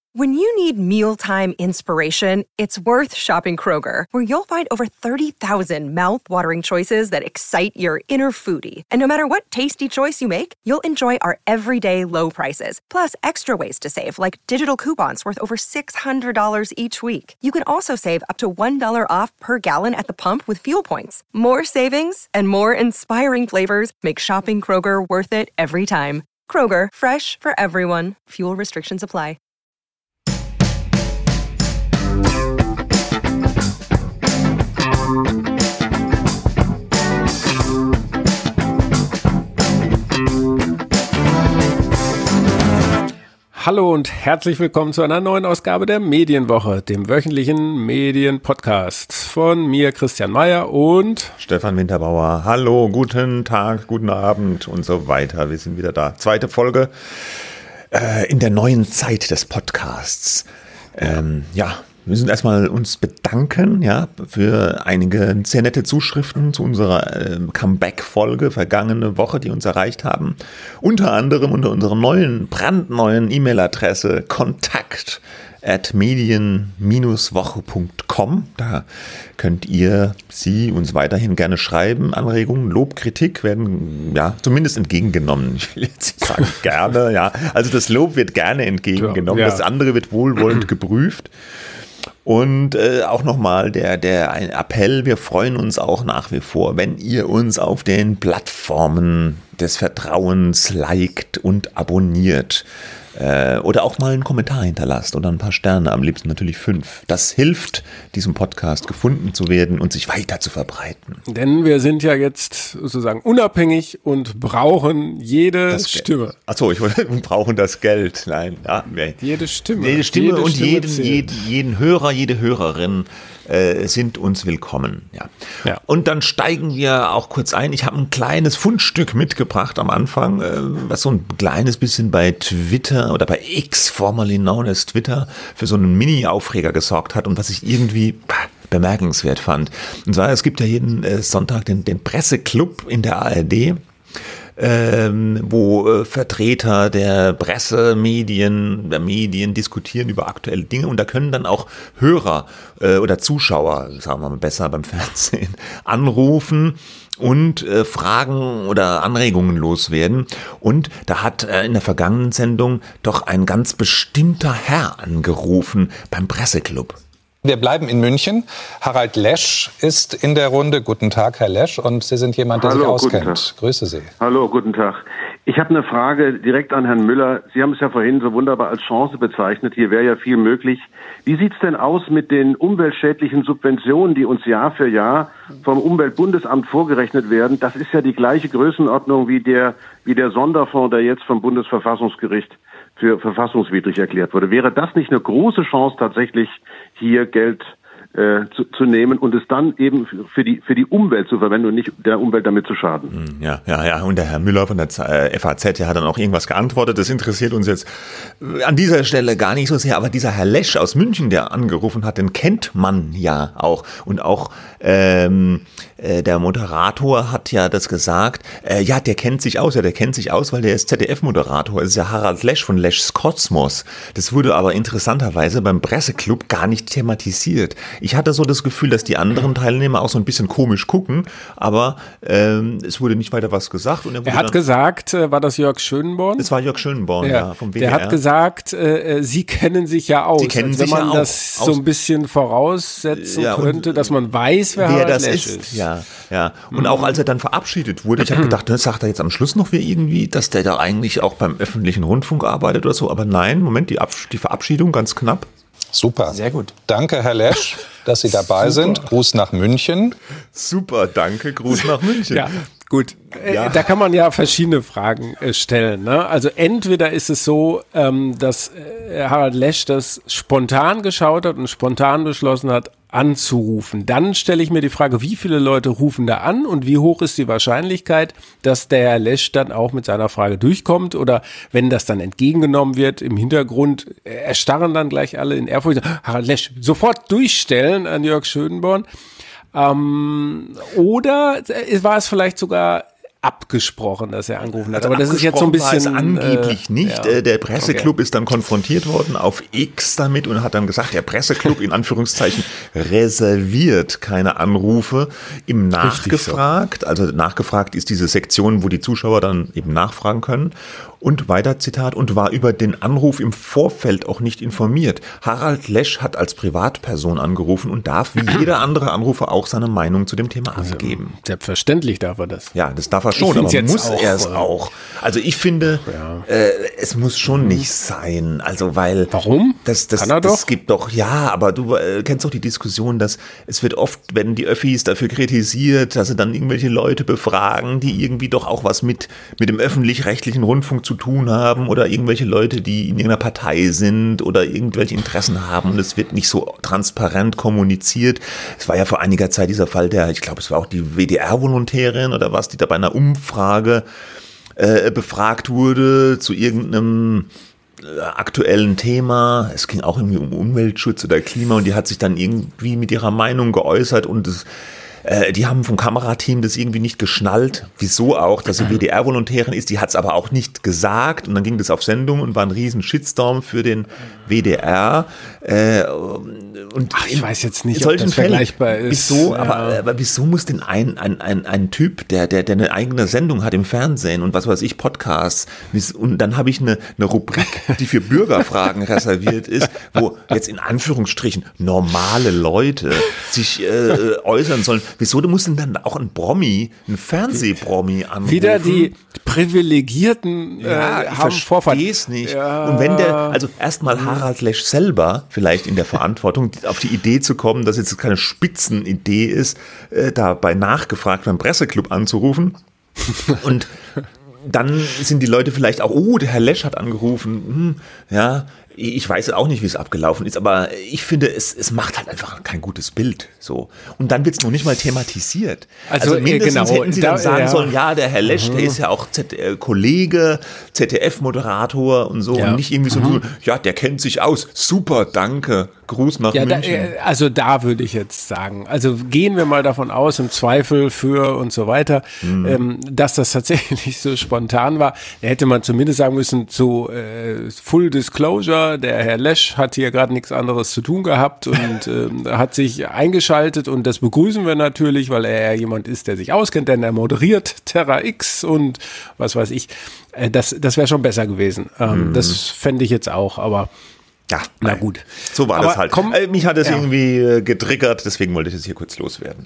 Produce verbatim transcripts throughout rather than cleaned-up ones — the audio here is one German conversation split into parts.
When you need mealtime inspiration, it's worth shopping Kroger, where you'll find over thirty thousand mouth-watering choices that excite your inner foodie. And no matter what tasty choice you make, you'll enjoy our everyday low prices, plus extra ways to save, like digital coupons worth over six hundred dollars each week. You can also save up to one dollar off per gallon at the pump with fuel points. More savings and more inspiring flavors make shopping Kroger worth it every time. Kroger, fresh for everyone. Fuel restrictions apply. Hallo und herzlich willkommen zu einer neuen Ausgabe der Medienwoche, dem wöchentlichen Medienpodcast von mir, Christian Mayer und Stefan Winterbauer. Hallo, guten Tag, guten Abend und so weiter. Wir sind wieder da. Zweite Folge äh, in der neuen Zeit des Podcasts. Ähm, ja, wir müssen erstmal uns bedanken, ja, für einige sehr nette Zuschriften zu unserer äh, Comeback-Folge vergangene Woche, die uns erreicht haben. Unter anderem unter unserer neuen, brandneuen E-Mail-Adresse kontakt at medien Bindestrich woche Punkt com. Da könnt ihr Sie uns weiterhin gerne schreiben. Anregungen, Lob, Kritik werden ja zumindest entgegengenommen. Ich will jetzt nicht sagen gerne, ja. Also das Lob wird gerne entgegengenommen. Ja, ja. Das andere wird wohlwollend geprüft. Und äh, auch nochmal der, der ein Appell, wir freuen uns auch nach wie vor, wenn ihr uns auf den Plattformen des Vertrauens liked und abonniert äh, oder auch mal einen Kommentar hinterlasst oder ein paar Sterne, am liebsten natürlich fünf. Das hilft, diesem Podcast gefunden zu werden und sich weiter zu verbreiten. Denn wir sind ja jetzt sozusagen unabhängig und brauchen jede das Stimme. Achso, ich wollte, wir brauchen das Geld. Nein, ja, jede Stimme. Jede Stimme jede und Stimme jeden, jeden, jeden Hörer, jede Hörerin äh, sind uns willkommen. Ja. Ja. Und dann steigen wir auch kurz ein. Ich habe ein kleines Fundstück mitgebracht am Anfang, äh, was so ein kleines bisschen bei Twitter oder bei X, formerly known as Twitter, für so einen Mini-Aufreger gesorgt hat und was ich irgendwie bemerkenswert fand. Und zwar, es gibt ja jeden äh, Sonntag den, den Presseclub in der A R D, ähm, wo äh, Vertreter der Presse, Medien, der Medien diskutieren über aktuelle Dinge und da können dann auch Hörer äh, oder Zuschauer, sagen wir mal besser beim Fernsehen, anrufen und äh, Fragen oder Anregungen loswerden. Und da hat äh, in der vergangenen Sendung doch ein ganz bestimmter Herr angerufen beim Presseclub. Wir bleiben in München. Harald Lesch ist in der Runde. Guten Tag, Herr Lesch. Und Sie sind jemand, der Hallo, sich auskennt. Grüße Sie. Hallo, guten Tag. Ich habe eine Frage direkt an Herrn Müller. Sie haben es ja vorhin so wunderbar als Chance bezeichnet. Hier wäre ja viel möglich. Wie sieht's denn aus mit den umweltschädlichen Subventionen, die uns Jahr für Jahr vom Umweltbundesamt vorgerechnet werden? Das ist ja die gleiche Größenordnung wie der, wie der Sonderfonds, der jetzt vom Bundesverfassungsgericht für verfassungswidrig erklärt wurde. Wäre das nicht eine große Chance, tatsächlich hier Geld äh, zu, zu nehmen und es dann eben für die für die Umwelt zu verwenden und nicht der Umwelt damit zu schaden? Ja, ja, ja. Und der Herr Müller von der F A Z, der hat dann auch irgendwas geantwortet. Das interessiert uns jetzt an dieser Stelle gar nicht so sehr. Aber dieser Herr Lesch aus München, der angerufen hat, den kennt man ja auch. Und auch ähm, äh, der Moderator hat ja das gesagt. Äh, ja, der kennt sich aus. Ja, der kennt sich aus, weil der ist Z D F-Moderator. Das ist ja Harald Lesch von Leschs Kosmos. Das wurde aber interessanterweise beim Presseclub gar nicht thematisiert. Ich hatte so das Gefühl, dass die anderen Teilnehmer auch so ein bisschen komisch gucken, aber ähm, es wurde nicht weiter was gesagt. Und er, er hat gesagt, äh, war das Jörg Schönborn? Das war Jörg Schönborn, ja, ja vom W D R. Der hat gesagt, äh, Sie kennen sich ja aus. Sie kennen also, wenn sich man ja das auch so ein bisschen voraussetzen ja, könnte, dass man weiß, wer, wer Harald das Lesch ist. ist. Ja, ja. Und mhm. auch als er dann verabschiedet wurde, ich habe gedacht, das sagt er jetzt am Schluss noch wie irgendwie, dass der da eigentlich auch beim öffentlichen Rundfunk arbeitet oder so. Aber nein, Moment, die, Ab- die Verabschiedung ganz knapp. Super. Sehr gut. Danke, Herr Lesch, dass Sie dabei sind. Gruß nach München. Super, danke. Gruß nach München. Ja. Gut, Ja. äh, da kann man ja verschiedene Fragen äh, stellen. Ne? Also entweder ist es so, ähm, dass äh, Harald Lesch das spontan geschaut hat und spontan beschlossen hat, anzurufen. Dann stelle ich mir die Frage, wie viele Leute rufen da an und wie hoch ist die Wahrscheinlichkeit, dass der Herr Lesch dann auch mit seiner Frage durchkommt, oder wenn das dann entgegengenommen wird, im Hintergrund erstarren dann gleich alle in Ehrfurcht, Harald Lesch sofort durchstellen an Jörg Schönborn. Ähm, oder war es vielleicht sogar abgesprochen, dass er angerufen hat. Also aber das ist jetzt so ein bisschen... War es angeblich äh, nicht. Ja. Der Presseclub Okay. ist dann konfrontiert worden auf X damit und hat dann gesagt, der Presseclub in Anführungszeichen reserviert keine Anrufe. Im Nachgefragt, so. also nachgefragt ist diese Sektion, wo die Zuschauer dann eben nachfragen können. Und weiter Zitat, und war über den Anruf im Vorfeld auch nicht informiert. Harald Lesch hat als Privatperson angerufen und darf wie jeder andere Anrufer auch seine Meinung zu dem Thema angeben. Also, selbstverständlich darf er das. Ja, das darf er schon, aber jetzt muss auch, er es äh, auch. Also ich finde, Ja. äh, es muss schon nicht sein. Also weil Warum? Das, das, Kann er das doch? gibt doch, ja, aber du äh, kennst doch die Diskussion, dass es wird oft, wenn die Öffis dafür kritisiert, dass sie dann irgendwelche Leute befragen, die irgendwie doch auch was mit, mit dem öffentlich-rechtlichen Rundfunk zu tun haben oder irgendwelche Leute, die in irgendeiner Partei sind oder irgendwelche Interessen haben und es wird nicht so transparent kommuniziert. Es war ja vor einiger Zeit dieser Fall der, ich glaube, es war auch die W D R-Volontärin oder was, die da bei einer Umfrage äh, befragt wurde zu irgendeinem äh, aktuellen Thema. Es ging auch irgendwie um Umweltschutz oder Klima und die hat sich dann irgendwie mit ihrer Meinung geäußert und es Äh, die haben vom Kamerateam das irgendwie nicht geschnallt. Wieso auch, dass sie W D R-Volontärin ist. Die hat es aber auch nicht gesagt. Und dann ging das auf Sendung und war ein riesen Shitstorm für den W D R. Äh, und Ach, ich weiß jetzt nicht, in ob solchen das Fällen, vergleichbar ist. Wieso, Ja. aber, aber wieso muss denn ein, ein, ein, ein Typ, der, der, der eine eigene Sendung hat im Fernsehen und was weiß ich, Podcasts, und dann habe ich eine, eine Rubrik, die für Bürgerfragen reserviert ist, wo jetzt in Anführungsstrichen normale Leute sich äh, äußern sollen. Wieso, du musst denn dann auch ein Promi, ein Fernsehpromi anrufen? Wieder die Privilegierten äh, Ja, ich haben Vorfahrt. verstehe es nicht. Ja. Und wenn der, also erstmal Harald Lesch selber vielleicht in der Verantwortung, auf die Idee zu kommen, dass jetzt keine Spitzenidee ist, äh, dabei nachgefragt beim Presseclub anzurufen. Und dann sind die Leute vielleicht auch, oh, der Herr Lesch hat angerufen, hm, ja, ich weiß auch nicht, wie es abgelaufen ist, aber ich finde, es, es macht halt einfach kein gutes Bild. So. Und dann wird es noch nicht mal thematisiert. Also, Also, mindestens genau, hätten sie da- dann sagen ja. sollen, ja, der Herr Lesch, der ist ja auch Z- äh, Kollege, Z D F-Moderator und so. Ja. Und nicht irgendwie so, so, ja, der kennt sich aus. Super, danke. Gruß nach Ja, da, München. äh, also da würde ich jetzt sagen, also gehen wir mal davon aus, im Zweifel für und so weiter, Mhm. ähm, dass das tatsächlich so spontan war. Da hätte man zumindest sagen müssen, zu äh, Full Disclosure, der Herr Lesch hat hier gerade nichts anderes zu tun gehabt und ähm, hat sich eingeschaltet und das begrüßen wir natürlich, weil er ja jemand ist, der sich auskennt, denn er moderiert Terra X und was weiß ich. Äh, das das wäre schon besser gewesen. Ähm, Mhm. Das fände ich jetzt auch, aber Ja, na nein. gut. So war Aber das halt. komm- äh, mich hat es ja. irgendwie äh, getriggert, deswegen wollte ich es hier kurz loswerden.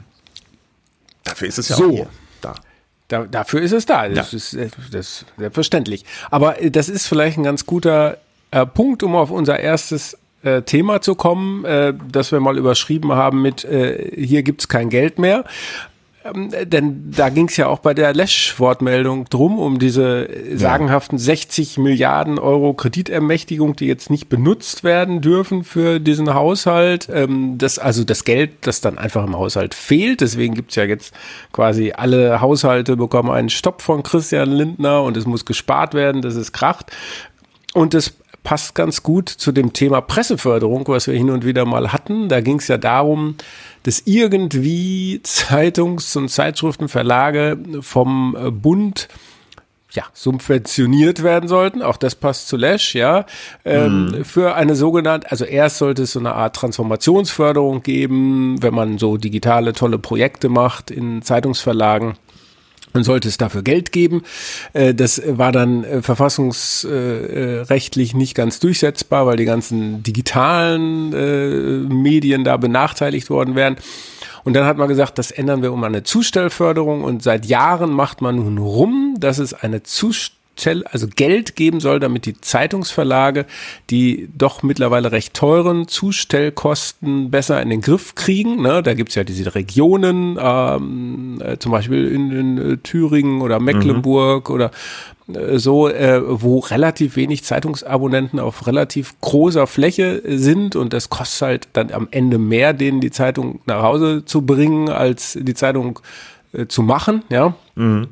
Dafür ist es ja So. auch hier. Da. Da, dafür ist es da. Das Ja. ist äh, das ist selbstverständlich. Aber äh, das ist vielleicht ein ganz guter äh, Punkt, um auf unser erstes äh, Thema zu kommen, äh, das wir mal überschrieben haben mit äh, hier gibt's kein Geld mehr. Ähm, denn da ging es ja auch bei der Lesch-Wortmeldung drum, um diese äh, sagenhaften sechzig Milliarden Euro Kreditermächtigung, die jetzt nicht benutzt werden dürfen für diesen Haushalt. Ähm, das, also das Geld, das dann einfach im Haushalt fehlt. Deswegen gibt's ja jetzt quasi alle Haushalte bekommen einen Stopp von Christian Lindner und es muss gespart werden, dass es kracht. Und das passt ganz gut zu dem Thema Presseförderung, was wir hin und wieder mal hatten. Da ging es ja darum, dass irgendwie Zeitungs- und Zeitschriftenverlage vom Bund ja, subventioniert werden sollten. Auch das passt zu Lesch, ja. Ähm, mhm. Für eine sogenannte, also erst sollte es so eine Art Transformationsförderung geben, wenn man so digitale, tolle Projekte macht in Zeitungsverlagen. Dann sollte es dafür Geld geben. Das war dann verfassungsrechtlich nicht ganz durchsetzbar, weil die ganzen digitalen Medien da benachteiligt worden wären. Und dann hat man gesagt, das ändern wir um eine Zustellförderung. Und seit Jahren macht man nun rum, dass es eine Zustellförderung, also Geld geben soll, damit die Zeitungsverlage die doch mittlerweile recht teuren Zustellkosten besser in den Griff kriegen. Ne? Da gibt's ja diese Regionen, ähm, äh, zum Beispiel in, in äh, Thüringen oder Mecklenburg mhm. oder äh, so, äh, wo relativ wenig Zeitungsabonnenten auf relativ großer Fläche sind und das kostet halt dann am Ende mehr, denen die Zeitung nach Hause zu bringen, als die Zeitung äh, zu machen. Ja. Mhm.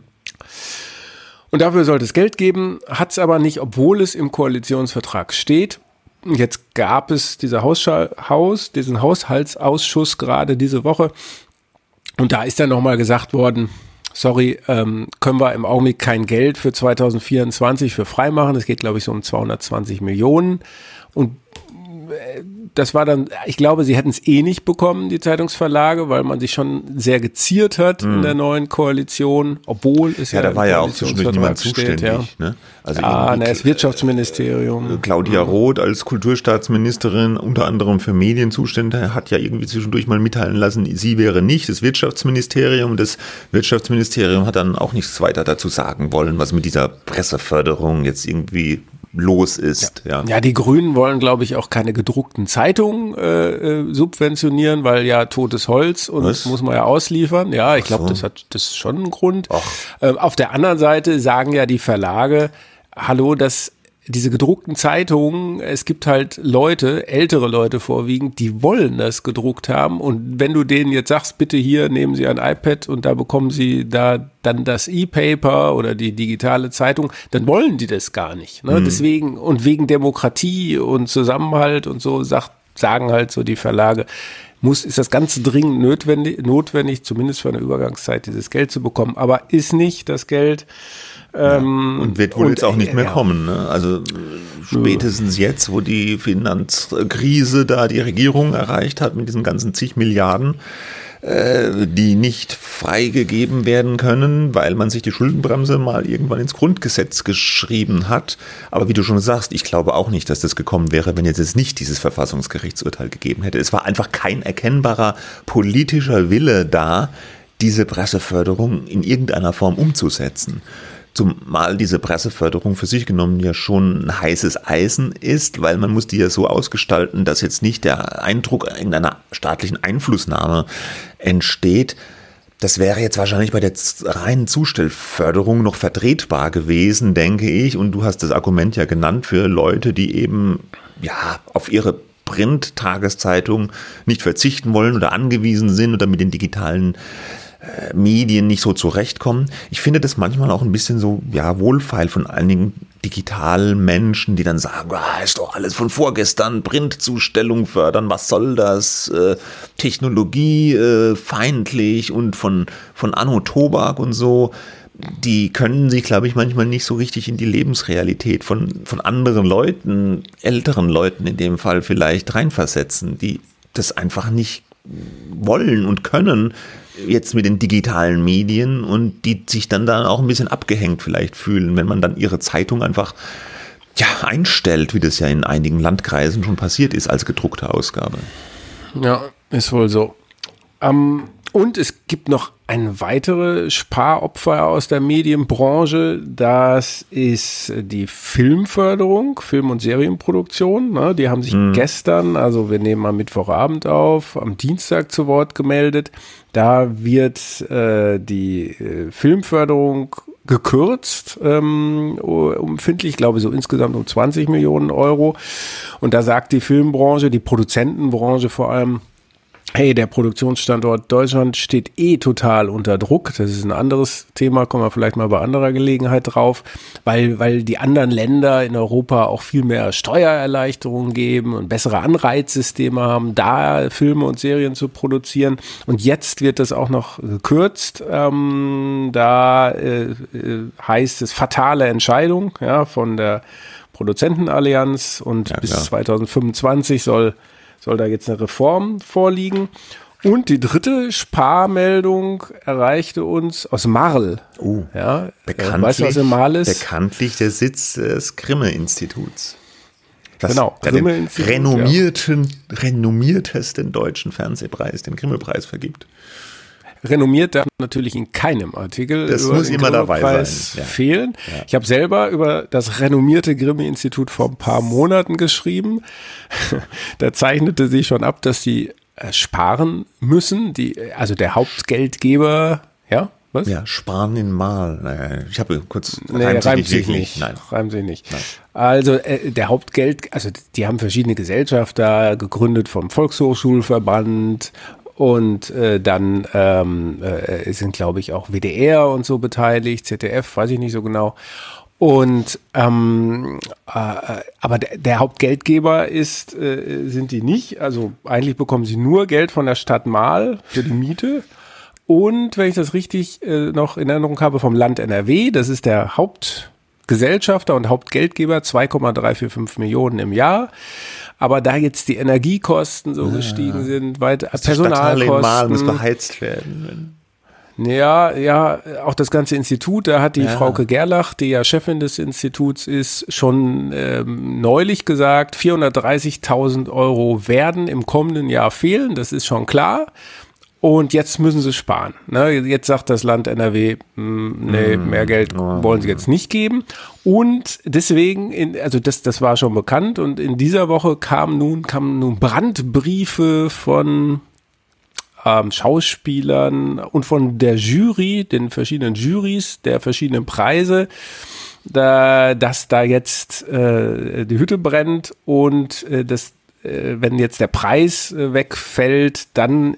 Und dafür sollte es Geld geben, hat es aber nicht, obwohl es im Koalitionsvertrag steht. Jetzt gab es dieser Haus, diesen Haushaltsausschuss gerade diese Woche. Und da ist dann nochmal gesagt worden, sorry, ähm, können wir im Augenblick kein Geld für zwanzig vierundzwanzig für freimachen. Das geht, glaube ich, so um zweihundertzwanzig Millionen. Und das war dann, ich glaube, sie hätten es eh nicht bekommen, die Zeitungsverlage, weil man sich schon sehr geziert hat mhm. in der neuen Koalition, obwohl es ja, ja da war ja auch zwischendurch niemand zuständig. Steht, ja. Ne? Also ah, na, das Wirtschaftsministerium. Claudia Roth als Kulturstaatsministerin, unter anderem für Medien zuständig, hat ja irgendwie zwischendurch mal mitteilen lassen, sie wäre nicht das Wirtschaftsministerium. Das Wirtschaftsministerium hat dann auch nichts weiter dazu sagen wollen, was mit dieser Presseförderung jetzt irgendwie los ist. Ja, ja. ja die Grünen wollen, glaube ich, auch keine gedruckten Zeitungen äh, subventionieren, weil ja totes Holz und das muss man ja ausliefern. Ja, ich glaube, so. das hat das ist schon einen Grund. Ähm, auf der anderen Seite sagen ja die Verlage, hallo, das diese gedruckten Zeitungen, es gibt halt Leute, ältere Leute vorwiegend, die wollen das gedruckt haben und wenn du denen jetzt sagst, bitte hier nehmen Sie ein iPad und da bekommen Sie da dann das E-Paper oder die digitale Zeitung, dann wollen die das gar nicht. Ne? Mhm. Deswegen und wegen Demokratie und Zusammenhalt und so sagt, sagen halt so die Verlage, muss, ist das ganz dringend notwendig, notwendig, zumindest für eine Übergangszeit dieses Geld zu bekommen, aber ist nicht das Geld. Ähm, ja, und wird wohl und, jetzt auch nicht mehr ja. kommen. Ne? Also spätestens jetzt, wo die Finanzkrise da die Regierung erreicht hat mit diesen ganzen zig Milliarden, äh, die nicht freigegeben werden können, weil man sich die Schuldenbremse mal irgendwann ins Grundgesetz geschrieben hat. Aber wie du schon sagst, ich glaube auch nicht, dass das gekommen wäre, wenn jetzt es nicht dieses Verfassungsgerichtsurteil gegeben hätte. Es war einfach kein erkennbarer politischer Wille da, diese Presseförderung in irgendeiner Form umzusetzen. Zumal diese Presseförderung für sich genommen ja schon ein heißes Eisen ist, weil man muss die ja so ausgestalten, dass jetzt nicht der Eindruck irgendeiner staatlichen Einflussnahme entsteht. Das wäre jetzt wahrscheinlich bei der reinen Zustellförderung noch vertretbar gewesen, denke ich. Und du hast das Argument ja genannt für Leute, die eben ja auf ihre Print-Tageszeitung nicht verzichten wollen oder angewiesen sind oder mit den digitalen Medien nicht so zurechtkommen. Ich finde das manchmal auch ein bisschen so, ja, wohlfeil von einigen digitalen Menschen, die dann sagen, ah, ist doch alles von vorgestern, Printzustellung fördern, was soll das, äh, Technologie äh, feindlich und von, von Anno Tobak und so. Die können sich, glaube ich, manchmal nicht so richtig in die Lebensrealität von, von anderen Leuten, älteren Leuten in dem Fall vielleicht reinversetzen, die das einfach nicht wollen und können, jetzt mit den digitalen Medien und die sich dann da auch ein bisschen abgehängt vielleicht fühlen, wenn man dann ihre Zeitung einfach ja, einstellt, wie das ja in einigen Landkreisen schon passiert ist als gedruckte Ausgabe. Ja, ist wohl so. Ähm, und es gibt noch ein weitere Sparopfer aus der Medienbranche, das ist die Filmförderung, Film- und Serienproduktion. Ne? Die haben sich mhm. gestern, also wir nehmen am Mittwochabend auf, am Dienstag zu Wort gemeldet. Da wird äh, die äh, Filmförderung gekürzt, ähm, umfindlich, ich glaube so insgesamt um zwanzig Millionen Euro. Und da sagt die Filmbranche, die Produzentenbranche vor allem, hey, der Produktionsstandort Deutschland steht eh total unter Druck. Das ist ein anderes Thema, kommen wir vielleicht mal bei anderer Gelegenheit drauf, weil, weil die anderen Länder in Europa auch viel mehr Steuererleichterungen geben und bessere Anreizsysteme haben, da Filme und Serien zu produzieren. Und jetzt wird das auch noch gekürzt. Ähm, da äh, heißt es fatale Entscheidung ja, von der Produzentenallianz und ja, bis zwanzig fünfundzwanzig soll soll da jetzt eine Reform vorliegen. Und die dritte Sparmeldung erreichte uns aus Marl. Oh, ja, bekanntlich, weißt du, was in Marl ist? Bekanntlich der Sitz des Grimme-Instituts. Das, genau, der Grimme-Institut, den renommierten, ja. renommiertesten deutschen Fernsehpreis, den Grimme-Preis vergibt. Renommiert darf natürlich in keinem Artikel das über muss den immer dabei Grimme-Preis sein. Ja. fehlen. Ja. Ich habe selber über das renommierte Grimme-Institut vor ein paar Monaten geschrieben. Da zeichnete sich schon ab, dass die sparen müssen. Die, also der Hauptgeldgeber, ja, was? Ja, sparen in Mal. Ich habe kurz nee, reimt, reimt sich nicht. Nein. Reimt sich nicht. Nein. Also äh, der Hauptgeld, also die haben verschiedene Gesellschafter gegründet vom Volkshochschulverband. Und äh, dann ähm, äh, sind, glaube ich, auch W D R und so beteiligt, Z D F, weiß ich nicht so genau. Und ähm, äh, aber der, der Hauptgeldgeber ist, äh, sind die nicht. Also eigentlich bekommen sie nur Geld von der Stadt Marl für die Miete. und, wenn ich das richtig äh, noch in Erinnerung habe, vom Land N R W, das ist der Hauptgesellschafter und Hauptgeldgeber, zwei Komma drei vier fünf Millionen im Jahr. Aber da jetzt die Energiekosten so ja. gestiegen sind, weiter Personalkosten. Mal muss beheizt werden. Ja, ja, auch das ganze Institut, da hat die ja. Frauke Gerlach, die ja Chefin des Instituts ist, schon ähm, neulich gesagt, vierhundertdreißigtausend Euro werden im kommenden Jahr fehlen, das ist schon klar. Und jetzt müssen sie sparen. Ne? Jetzt sagt das Land N R W, mh, nee, mehr Geld wollen sie jetzt nicht geben. Und deswegen, in, also das, das war schon bekannt. Und in dieser Woche kamen nun, kamen nun Brandbriefe von ähm, Schauspielern und von der Jury, den verschiedenen Jurys der verschiedenen Preise, da, dass da jetzt äh, die Hütte brennt und äh, das, äh, wenn jetzt der Preis äh, wegfällt, dann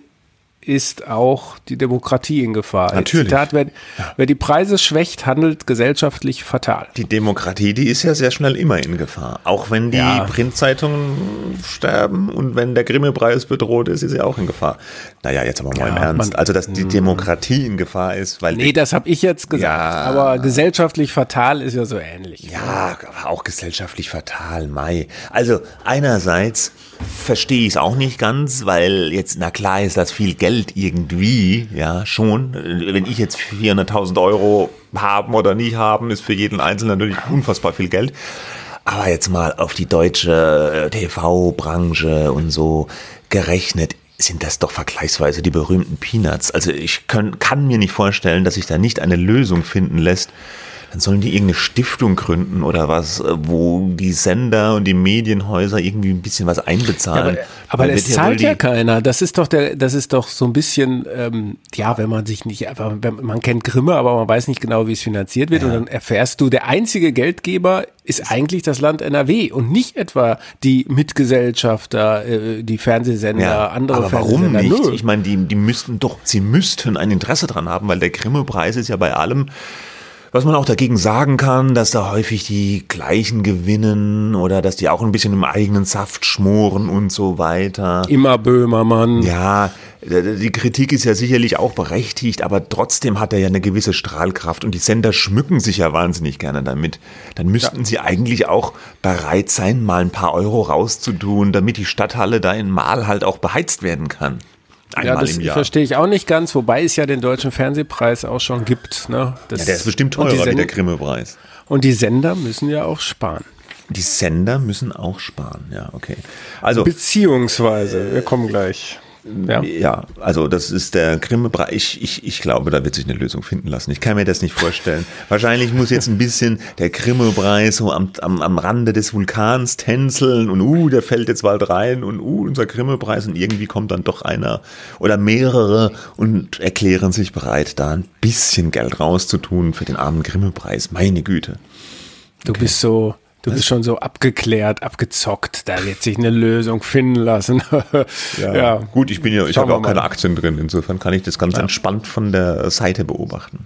ist auch die Demokratie in Gefahr. Natürlich. Zitat, wer, ja. wer die Preise schwächt, handelt gesellschaftlich fatal. Die Demokratie, die ist ja sehr schnell immer in Gefahr. Auch wenn die ja. Printzeitungen sterben und wenn der Grimme-Preis bedroht ist, ist sie auch in Gefahr. Naja, jetzt aber mal ja, im Ernst. Man, also, dass die Demokratie in Gefahr ist, weil... Nee, das habe ich jetzt gesagt. Ja, aber gesellschaftlich fatal ist ja so ähnlich. Ja, aber auch gesellschaftlich fatal, Mai. Also, einerseits verstehe ich es auch nicht ganz, weil jetzt, na klar ist das viel Geld irgendwie, ja, schon. Wenn ich jetzt vierhunderttausend Euro haben oder nicht haben, ist für jeden Einzelnen natürlich unfassbar viel Geld. Aber jetzt mal auf die deutsche T V-Branche und so gerechnet, sind das doch vergleichsweise die berühmten Peanuts. Also ich kann, kann mir nicht vorstellen, dass sich da nicht eine Lösung finden lässt. Dann sollen die irgendeine Stiftung gründen oder was, wo die Sender und die Medienhäuser irgendwie ein bisschen was einbezahlen. Ja, aber aber das zahlt ja, ja keiner. Das ist doch der, das ist doch so ein bisschen, ähm, ja, wenn man sich nicht, einfach, man kennt Grimme, aber man weiß nicht genau, wie es finanziert wird. Ja. Und dann erfährst du, der einzige Geldgeber ist eigentlich das Land N R W und nicht etwa die Mitgesellschafter, äh, die Fernsehsender, ja, andere aber Fernsehsender. Warum nicht? Nö. Ich meine, die, die müssten doch, sie müssten ein Interesse dran haben, weil der Grimme-Preis ist ja bei allem, was man auch dagegen sagen kann, dass da häufig die Gleichen gewinnen oder dass die auch ein bisschen im eigenen Saft schmoren und so weiter. Immer Böhmermann. Ja, die Kritik ist ja sicherlich auch berechtigt, aber trotzdem hat er ja eine gewisse Strahlkraft und die Sender schmücken sich ja wahnsinnig gerne damit. Dann müssten ja. sie eigentlich auch bereit sein, mal ein paar Euro rauszutun, damit die Stadthalle da in Mahl halt auch beheizt werden kann. Einmal ja, das im Jahr. Verstehe ich auch nicht ganz, wobei es ja den Deutschen Fernsehpreis auch schon gibt. Ne? Das ja, der ist bestimmt teurer Send- wie der Grimme-Preis. Und die Sender müssen ja auch sparen. Die Sender müssen auch sparen, ja, okay. Also, beziehungsweise, wir kommen gleich. Ja. ja, also das ist der Grimme-Preis. Ich, ich, ich glaube, da wird sich eine Lösung finden lassen. Ich kann mir das nicht vorstellen. Wahrscheinlich muss jetzt ein bisschen der Grimme-Preis so am, am, am Rande des Vulkans tänzeln und uh, der fällt jetzt bald rein und uh, unser Grimme-Preis und irgendwie kommt dann doch einer oder mehrere und erklären sich bereit, da ein bisschen Geld rauszutun für den armen Grimme-Preis. Meine Güte. Du okay. bist so... Du bist schon so abgeklärt, abgezockt, da wird sich eine Lösung finden lassen. ja, ja, gut, ich bin ja, ich habe auch keine Aktien drin, insofern kann ich das ganz ja. entspannt von der Seite beobachten.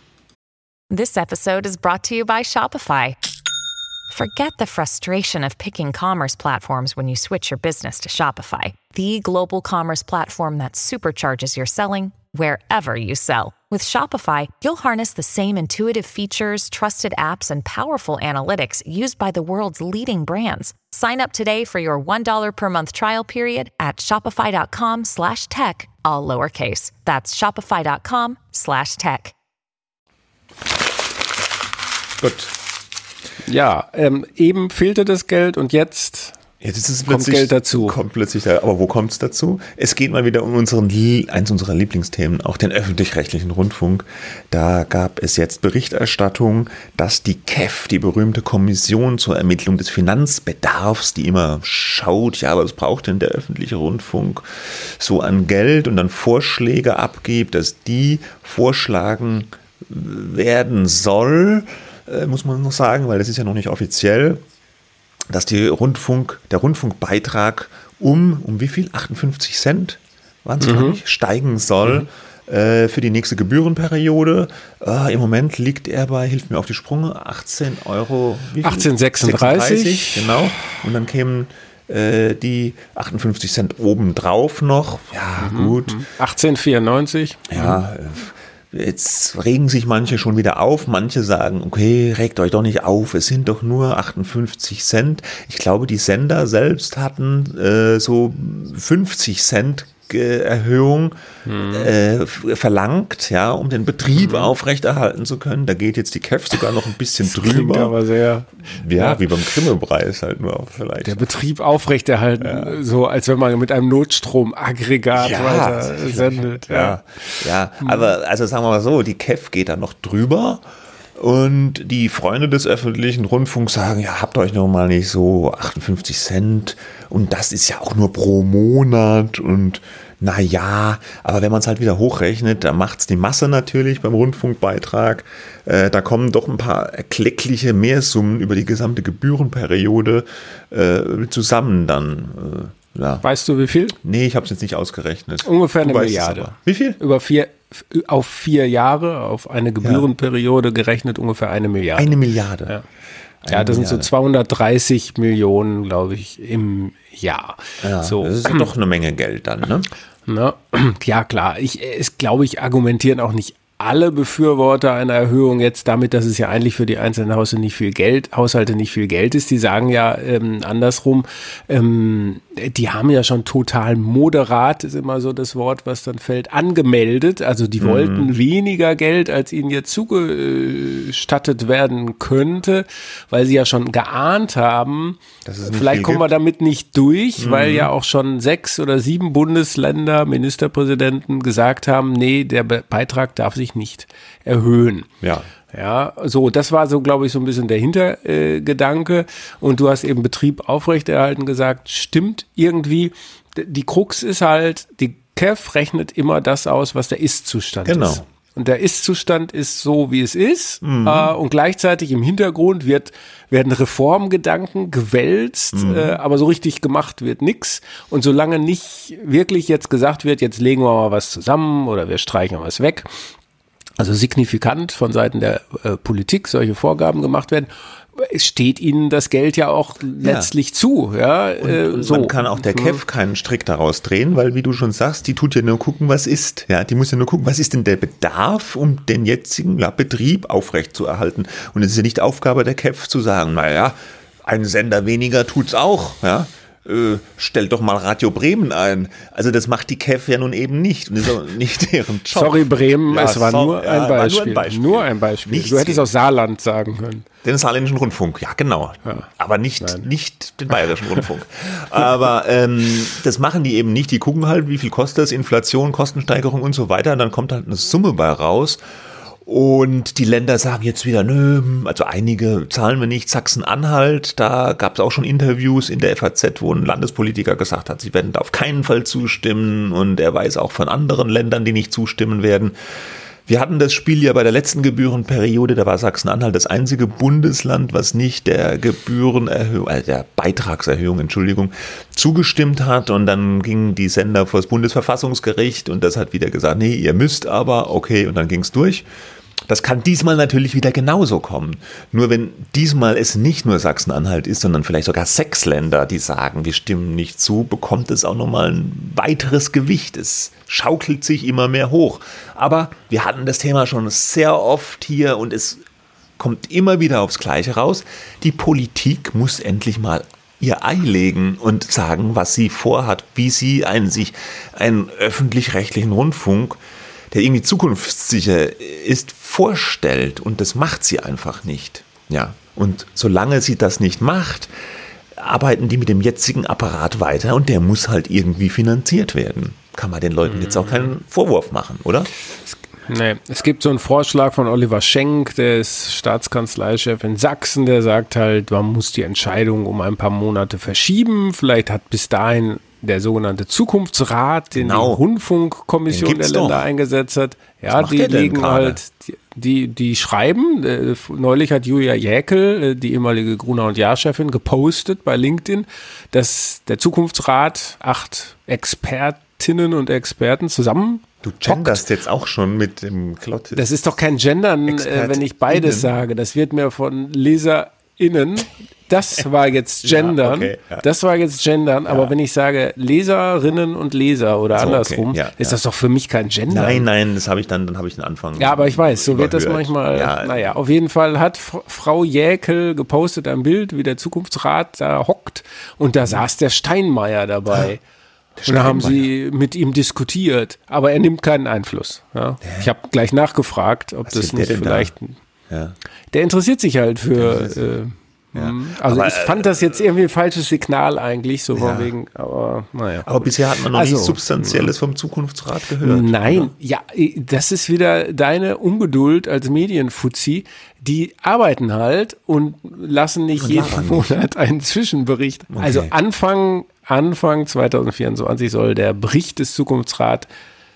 This episode is brought to you by Shopify. Forget the frustration of picking commerce platforms when you switch your business to Shopify, the global commerce platform that supercharges your selling wherever you sell. With Shopify, you'll harness the same intuitive features, trusted apps, and powerful analytics used by the world's leading brands. Sign up today for your one dollar per month trial period at shopify.com slash tech, all lowercase. That's shopify.com slash tech. Gut. Ja, ähm, eben fehlte das Geld und jetzt... Jetzt ist es kommt Geld dazu. Kommt plötzlich da, aber wo kommt es dazu? Es geht mal wieder um unseren, eins unserer Lieblingsthemen, auch den öffentlich-rechtlichen Rundfunk. Da gab es jetzt Berichterstattung, dass die K E F, die berühmte Kommission zur Ermittlung des Finanzbedarfs, die immer schaut, ja, was braucht denn der öffentliche Rundfunk so an Geld und dann Vorschläge abgibt, dass die vorschlagen werden soll, äh, muss man noch sagen, weil das ist ja noch nicht offiziell, dass die Rundfunk, der Rundfunkbeitrag um, um wie viel? achtundfünfzig Cent waren es, mhm. glaube ich, steigen soll mhm. äh, für die nächste Gebührenperiode. Äh, Im Moment liegt er bei, hilft mir auf die Sprünge, achtzehn Euro. achtzehn Komma sechsunddreißig. Genau. Und dann kämen äh, die achtundfünfzig Cent obendrauf noch. Ja, mhm, gut. achtzehnhundertvierundneunzig. Ja, jetzt regen sich manche schon wieder auf. Manche sagen, okay, regt euch doch nicht auf, es sind doch nur achtundfünfzig Cent. Ich glaube, die Sender selbst hatten äh, so fünfzig Cent Erhöhung hm. äh, verlangt, ja, um den Betrieb hm. aufrechterhalten zu können. Da geht jetzt die K E F sogar noch ein bisschen das drüber. Klingt aber sehr, ja, ja, wie beim Grimme-Preis halt nur auch vielleicht. Der Betrieb aufrechterhalten, ja. so als wenn man mit einem Notstromaggregat ja, weiter sendet. Ja, ja, ja. Hm. aber also sagen wir mal so, die K E F geht da noch drüber. Und die Freunde des öffentlichen Rundfunks sagen, ja, habt euch noch mal nicht so achtundfünfzig Cent und das ist ja auch nur pro Monat und na ja, aber wenn man es halt wieder hochrechnet, dann macht es die Masse natürlich beim Rundfunkbeitrag. Äh, da kommen doch ein paar erkleckliche Mehrsummen über die gesamte Gebührenperiode äh, zusammen dann. Äh, ja. Weißt du, wie viel? Nee, ich habe es jetzt nicht ausgerechnet. Ungefähr du eine Milliarde. Wie viel? Über vier, auf vier Jahre, auf eine Gebührenperiode ja. gerechnet ungefähr eine Milliarde. Eine Milliarde. Ja. Ja, das sind so zweihundertdreißig Millionen, glaube ich, im Jahr. Ja, so. Das ist doch eine Menge Geld dann, ne? Na, ja, klar. Ich, es glaube ich, argumentieren auch nicht alle Befürworter einer Erhöhung jetzt damit, dass es ja eigentlich für die einzelnen Haushalte nicht viel Geld, Haushalte nicht viel Geld ist. Die sagen ja ähm, andersrum, ähm, die haben ja schon total moderat, ist immer so das Wort, was dann fällt, angemeldet. Also die mhm. wollten weniger Geld, als ihnen jetzt zugestattet werden könnte, weil sie ja schon geahnt haben, vielleicht kommen wir damit nicht durch, mhm. weil ja auch schon sechs oder sieben Bundesländer, Ministerpräsidenten gesagt haben, nee, der Be- Beitrag darf sich nicht erhöhen. Ja. Ja, so, das war so, glaube ich, so ein bisschen der Hintergedanke. Äh, und du hast eben Betrieb aufrechterhalten gesagt, stimmt irgendwie. Die Krux ist halt, die K E F rechnet immer das aus, was der Ist-Zustand genau. ist. Und der Ist-Zustand ist so, wie es ist. Mhm. Äh, und gleichzeitig im Hintergrund wird, werden Reformgedanken gewälzt, mhm. äh, aber so richtig gemacht wird nix. Und solange nicht wirklich jetzt gesagt wird, jetzt legen wir mal was zusammen oder wir streichen was weg, also signifikant von Seiten der äh, Politik solche Vorgaben gemacht werden, es steht ihnen das Geld ja auch letztlich ja. zu. Ja, und, äh, und so. Man kann auch der K E F keinen Strick daraus drehen, weil, wie du schon sagst, die tut ja nur gucken, was ist. Ja, die muss ja nur gucken, was ist denn der Bedarf, um den jetzigen ja, Betrieb aufrechtzuerhalten. Und es ist ja nicht Aufgabe der K E F zu sagen, naja, ein Sender weniger tut's auch, ja. Äh, stellt doch mal Radio Bremen ein. Also das macht die K E F ja nun eben nicht. Und das ist auch nicht deren Job. Sorry Bremen, ja, es war, so, nur, ja, ein Beispiel. war nur ein Beispiel. Nur ein Beispiel. Nichts du hättest auch Saarland sagen können. Den saarländischen Rundfunk, ja genau. Ja. Aber nicht, nicht den bayerischen Rundfunk. Aber ähm, das machen die eben nicht. Die gucken halt, wie viel kostet das, Inflation, Kostensteigerung und so weiter. Und dann kommt halt eine Summe bei raus. Und die Länder sagen jetzt wieder, nö, also einige zahlen wir nicht. Sachsen-Anhalt, da gab es auch schon Interviews in der F A Z, wo ein Landespolitiker gesagt hat, sie werden da auf keinen Fall zustimmen. Und er weiß auch von anderen Ländern, die nicht zustimmen werden. Wir hatten das Spiel ja bei der letzten Gebührenperiode, da war Sachsen-Anhalt das einzige Bundesland, was nicht der Gebührenerhöhung, äh, der Beitragserhöhung, Entschuldigung, zugestimmt hat. Und dann gingen die Sender vor das Bundesverfassungsgericht und das hat wieder gesagt, nee, ihr müsst aber, okay, und dann ging es durch. Das kann diesmal natürlich wieder genauso kommen. Nur wenn diesmal es nicht nur Sachsen-Anhalt ist, sondern vielleicht sogar sechs Länder, die sagen, wir stimmen nicht zu, bekommt es auch nochmal ein weiteres Gewicht. Es schaukelt sich immer mehr hoch. Aber wir hatten das Thema schon sehr oft hier und es kommt immer wieder aufs Gleiche raus. Die Politik muss endlich mal ihr Ei legen und sagen, was sie vorhat, wie sie einen, sich einen öffentlich-rechtlichen Rundfunk, der irgendwie zukunftssicher ist, vorstellt. Und das macht sie einfach nicht. Ja. Und solange sie das nicht macht, arbeiten die mit dem jetzigen Apparat weiter und der muss halt irgendwie finanziert werden. Kann man den Leuten jetzt auch keinen Vorwurf machen, oder? Nee, es gibt so einen Vorschlag von Oliver Schenk, der ist Staatskanzleichef in Sachsen, der sagt halt, man muss die Entscheidung um ein paar Monate verschieben. Vielleicht hat bis dahin der sogenannte Zukunftsrat, den genau. die Rundfunkkommission der Länder doch. eingesetzt hat. Ja, die legen halt, die, die, die schreiben, äh, neulich hat Julia Jäkel, äh, die ehemalige Gruner und Jahr-Chefin, gepostet bei LinkedIn, dass der Zukunftsrat acht Expertinnen und Experten zusammen Du genderst jetzt auch schon mit dem Klotte. Das ist doch kein Gendern, äh, wenn ich beides sage. Das wird mir von Leser innen, das war jetzt Gendern, Ja, okay, ja. das war jetzt Gendern, aber Ja. wenn ich sage Leserinnen und Leser oder So, andersrum, okay, ja, ist ja. das doch für mich kein Gendern. Nein, nein, das habe ich dann, dann habe ich den Anfang. Ja, aber ich weiß, so wird das überhört. manchmal, Ja, naja, auf jeden Fall hat F- Frau Jäkel gepostet ein Bild, wie der Zukunftsrat da hockt und da saß der Steinmeier dabei. Und da haben sie mit ihm diskutiert, aber er nimmt keinen Einfluss. Ja. Ich habe gleich nachgefragt, ob Was das will der nicht denn da? vielleicht... Ja. Der interessiert sich halt für... Äh, Ja. Also Aber, ich fand das jetzt irgendwie ein falsches Signal eigentlich, so von wegen, aber naja. Aber bisher hat man noch Also, nichts Substanzielles vom Zukunftsrat gehört. Nein, oder? ja, das ist wieder deine Ungeduld als Medienfuzzi. Die arbeiten halt und lassen nicht Und jeden labern nicht. Monat einen Zwischenbericht. Okay. Also Anfang, Anfang zwanzig vierundzwanzig soll der Bericht des Zukunftsrats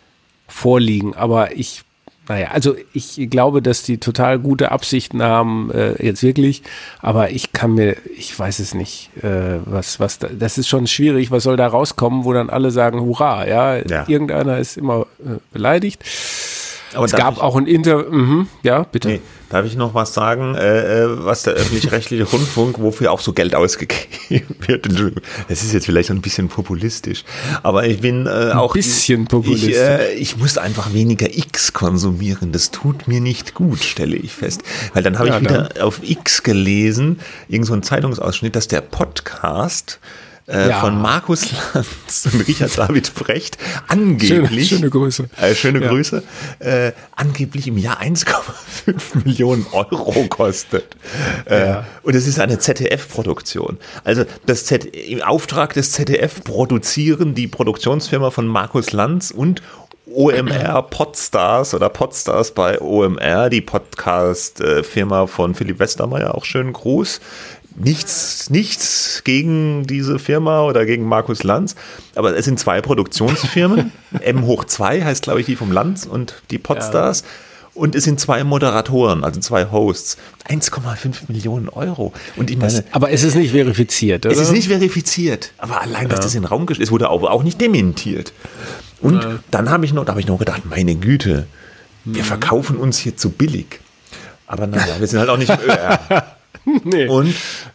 vorliegen. Aber ich, naja, also ich glaube, dass die total gute Absichten haben, äh, jetzt wirklich. Aber ich kann mir, ich weiß es nicht, äh, was, was, da, das ist schon schwierig. Was soll da rauskommen, wo dann alle sagen, hurra, ja, Ja. irgendeiner ist immer äh, beleidigt. Aber Es darf gab ich, auch ein Inter, mhm, ja, bitte. nee, darf ich noch was sagen, äh, äh, was der öffentlich-rechtliche Rundfunk, wofür auch so Geld ausgegeben wird? Entschuldigung, das ist jetzt vielleicht ein bisschen populistisch, aber ich bin äh, auch... bisschen populistisch. Ich, äh, ich muss einfach weniger X konsumieren, das tut mir nicht gut, stelle ich fest. Weil dann habe Ja, ich wieder auf X gelesen, irgend so ein Zeitungsausschnitt, dass der Podcast... Äh, Ja. von Markus Lanz und Richard David Brecht angeblich, Schöne, schöne Grüße. äh, schöne Ja. Grüße, äh, angeblich im Jahr eins Komma fünf Millionen Euro kostet. Äh, Ja. Und es ist eine Z D F-Produktion. Also das Z im Auftrag des Z D F produzieren die Produktionsfirma von Markus Lanz und O M R Podstars oder Podstars bei O M R, die Podcast-Firma von Philipp Westermeier, auch schönen Gruß. Nichts, nichts gegen diese Firma oder gegen Markus Lanz, aber es sind zwei Produktionsfirmen. M hoch zwei heißt, glaube ich, die vom Lanz und die Podstars. Und es sind zwei Moderatoren, also zwei Hosts. eins Komma fünf Millionen Euro. Und ich meine, Aber es ist nicht verifiziert, oder? es ist nicht verifiziert, aber allein, dass das in den Raum gestellt ist, wurde auch, auch nicht dementiert. Und dann habe ich noch, da habe ich noch gedacht, meine Güte, wir verkaufen uns hier zu billig. Aber naja, wir sind halt auch nicht im Ö R. Nee. Und,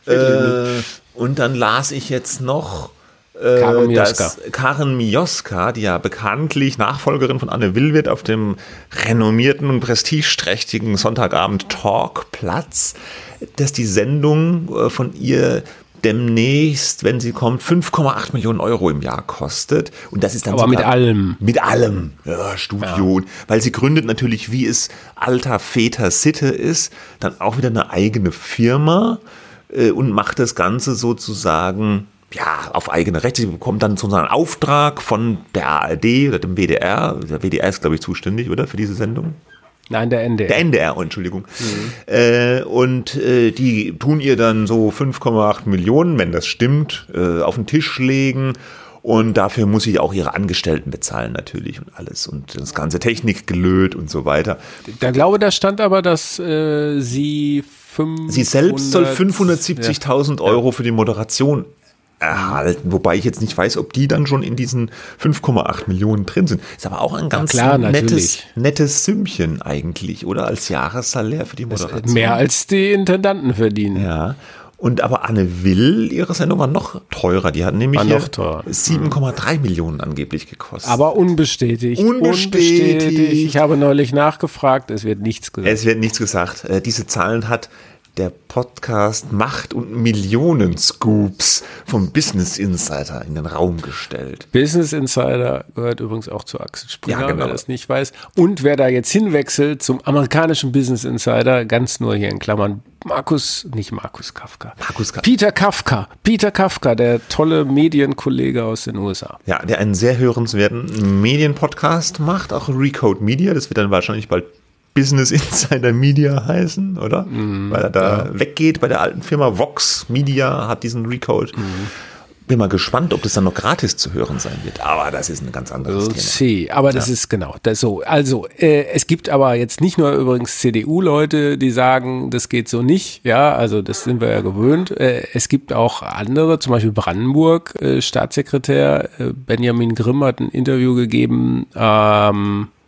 äh, und dann las ich jetzt noch, äh, Karen Mioska. dass Karen Mioska, die ja bekanntlich Nachfolgerin von Anne Will wird, auf dem renommierten und prestigeträchtigen Sonntagabend Talkplatz, dass die Sendung äh, von ihr demnächst, wenn sie kommt, fünf Komma acht Millionen Euro im Jahr kostet. Und das ist dann Aber sogar, mit allem. Mit allem. Ja, Studio. Ja. Weil sie gründet natürlich, wie es alter Väter Sitte ist, dann auch wieder eine eigene Firma äh, und macht das Ganze sozusagen ja, auf eigene Rechte. Sie bekommt dann sozusagen einen Auftrag von der A R D oder dem W D R. Der W D R ist, glaube ich, zuständig, oder? Für diese Sendung? Nein, der N D R. Der N D R, oh, Entschuldigung. Mhm. Äh, und äh, die tun ihr dann so fünf Komma acht Millionen, wenn das stimmt, äh, auf den Tisch legen. Und dafür muss sie auch ihre Angestellten bezahlen natürlich und alles. Und das ganze Technikgelöt und so weiter. Da glaube, da stand aber, dass äh, sie fünfhundert Sie selbst soll fünfhundertsiebzigtausend ja. Euro für die Moderation erhalten, wobei ich jetzt nicht weiß, ob die dann schon in diesen fünf Komma acht Millionen drin sind. Ist aber auch ein ganz klar, nettes, nettes Sümmchen eigentlich, oder? Als Jahressalär für die Moderation. Mehr als die Intendanten verdienen. Ja. Und aber Anne Will, ihre Sendung war noch teurer. Die hat nämlich sieben Komma drei Millionen angeblich gekostet. Aber unbestätigt. Unbestätigt. unbestätigt. Ich habe neulich nachgefragt, es wird nichts gesagt. Es wird nichts gesagt. Äh, diese Zahlen hat der Podcast Macht und Millionen Scoops vom Business Insider in den Raum gestellt. Business Insider gehört übrigens auch zu Axel Springer, ja, genau. wer das nicht weiß. Und wer da jetzt hinwechselt zum amerikanischen Business Insider, ganz nur hier in Klammern, Markus, nicht Markus Kafka. Markus Kafka. Peter Kafka. Peter Kafka, der tolle Medienkollege aus den U S A. Ja, der einen sehr hörenswerten Medienpodcast macht, auch Recode Media. Das wird dann wahrscheinlich bald Business Insider Media heißen, oder? Mm, Weil er da ja. weggeht bei der alten Firma. Vox Media hat diesen Recode. Mm. Bin mal gespannt, ob das dann noch gratis zu hören sein wird. Aber das ist ein ganz anderes Thema. See. Aber das ja. ist genau das so. Also äh, es gibt aber jetzt nicht nur übrigens C D U-Leute, die sagen, das geht so nicht. Ja, also das sind wir ja gewöhnt. Äh, es gibt auch andere, zum Beispiel Brandenburg, äh, Staatssekretär äh, Benjamin Grimm hat ein Interview gegeben, ähm,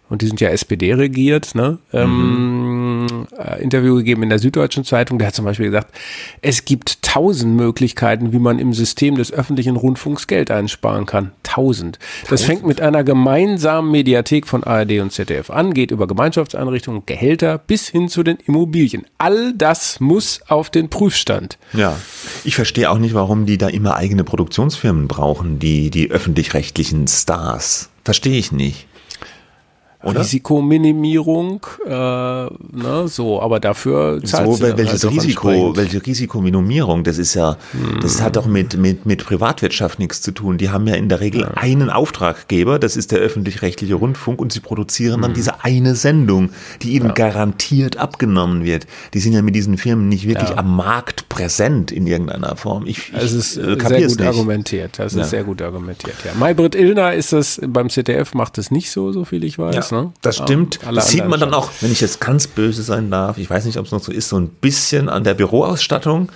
und die sind ja S P D regiert, ne? Ähm, mhm. äh, Interview gegeben in der Süddeutschen Zeitung. Der hat zum Beispiel gesagt, es gibt tausend Möglichkeiten, wie man im System des öffentlichen Rundfunks Geld einsparen kann. Tausend. Das fängt mit einer gemeinsamen Mediathek von A R D und Z D F an, geht über Gemeinschaftseinrichtungen, Gehälter bis hin zu den Immobilien. All das muss auf den Prüfstand. Ja, ich verstehe auch nicht, warum die da immer eigene Produktionsfirmen brauchen, die, die öffentlich-rechtlichen Stars. Verstehe ich nicht. Oder? Risikominimierung, äh, ne, so, aber dafür zahlt so, sie wel, welches halt Risiko, welche Risikominimierung, das ist ja, hm. das hat doch mit, mit, mit Privatwirtschaft nichts zu tun. Die haben ja in der Regel ja. einen Auftraggeber, das ist der öffentlich-rechtliche Rundfunk, und sie produzieren hm. dann diese eine Sendung, die ihnen ja. garantiert abgenommen wird. Die sind ja mit diesen Firmen nicht wirklich ja. am Markt präsent in irgendeiner Form. Ich, ich es ist äh, sehr gut nicht. argumentiert, das ja. ist sehr gut argumentiert, ja. Maybrit Illner ist das, beim Z D F macht das nicht so, so viel ich weiß. Ja. Ne? Das stimmt. Ja, das sieht man dann auch, wenn ich jetzt ganz böse sein darf, ich weiß nicht, ob es noch so ist, so ein bisschen an der Büroausstattung.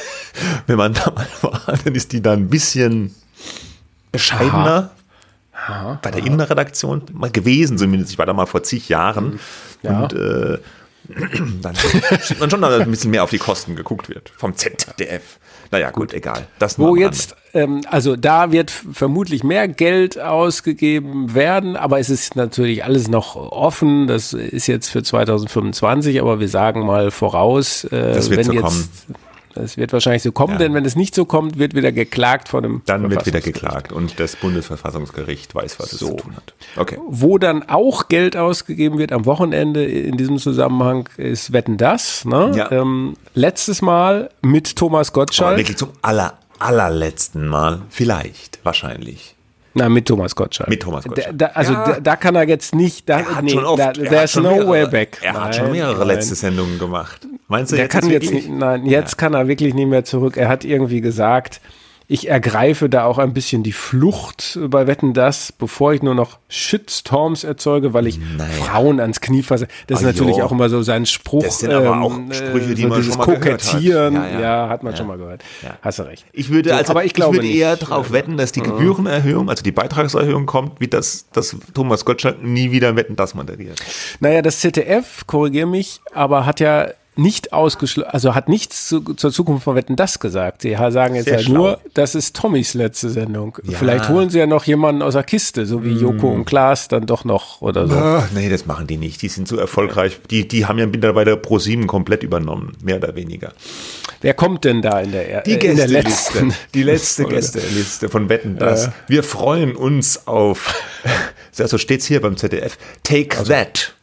Wenn man da mal war, dann ist die da ein bisschen bescheidener. Aha. Aha. Bei der Innenredaktion mal gewesen zumindest. Ich war da mal vor zig Jahren. Ja. Und äh, dann sieht man schon, dass ein bisschen mehr auf die Kosten geguckt wird. Vom Z D F. Naja, gut, gut, egal. Das Wo jetzt, ähm, also da wird vermutlich mehr Geld ausgegeben werden, aber es ist natürlich alles noch offen. Das ist jetzt für zwanzig fünfundzwanzig, aber wir sagen mal voraus, äh, das wird wenn so jetzt, kommen. Es wird wahrscheinlich so kommen, ja. denn wenn es nicht so kommt, wird wieder geklagt vor dem Dann wird wieder geklagt und das Bundesverfassungsgericht weiß, was so. es zu tun hat. Okay. Wo dann auch Geld ausgegeben wird am Wochenende in diesem Zusammenhang ist Wetten, dass. Ne? Ja. Ähm, letztes Mal mit Thomas Gottschalk. Aber wirklich zum aller, allerletzten Mal. Vielleicht, wahrscheinlich. Na, mit Thomas Gottschalk. Mit Thomas Gottschalk. Da, da, also ja. da, da kann er jetzt nicht, da, er hat nee, schon oft, da, there's no mehrere, way back. Er nein, hat schon mehrere nein. letzte Sendungen gemacht. Meinst du, Der jetzt kann jetzt wirklich? nicht, nein, jetzt ja. kann er wirklich nicht mehr zurück. Er hat irgendwie gesagt, ich ergreife da auch ein bisschen die Flucht bei Wetten, dass, bevor ich nur noch Shitstorms erzeuge, weil ich naja. Frauen ans Knie fasse. Das ist oh, natürlich jo. auch immer so sein Spruch. Das sind aber auch Sprüche, die so man schon mal Kokettieren, gehört hat. Ja, ja. ja, hat man ja. schon mal gehört. Ja. Hast du recht. Ich würde, also, aber ich, glaube ich würde eher darauf also, wetten, dass die Gebührenerhöhung, also die Beitragserhöhung kommt, wie das, dass Thomas Gottschalk nie wieder Wetten, dass moderiert. Naja, das Z D F, korrigiere mich, aber hat ja nicht ausgeschlossen, also hat nichts zu, zur Zukunft von Wetten, dass gesagt. Sie sagen jetzt Sehr halt schlau. nur, das ist Tommys letzte Sendung. Ja. Vielleicht holen sie ja noch jemanden aus der Kiste, so wie Joko mm. und Klaas dann doch noch oder so. Ach, nee, das machen die nicht. Die sind so erfolgreich. Die, die haben ja mittlerweile ProSieben komplett übernommen, mehr oder weniger. Wer kommt denn da in der, die äh, in der letzten? Die letzte Gästeliste von Wetten, dass. Ja. Wir freuen uns auf, so steht's hier beim Z D F, Take also. That,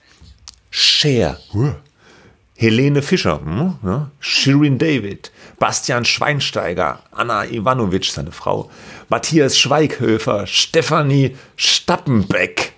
Cher, huh. Helene Fischer, hm, ja, Shirin David, Bastian Schweinsteiger, Anna Ivanovic, seine Frau, Matthias Schweighöfer, Stefanie Stappenbeck.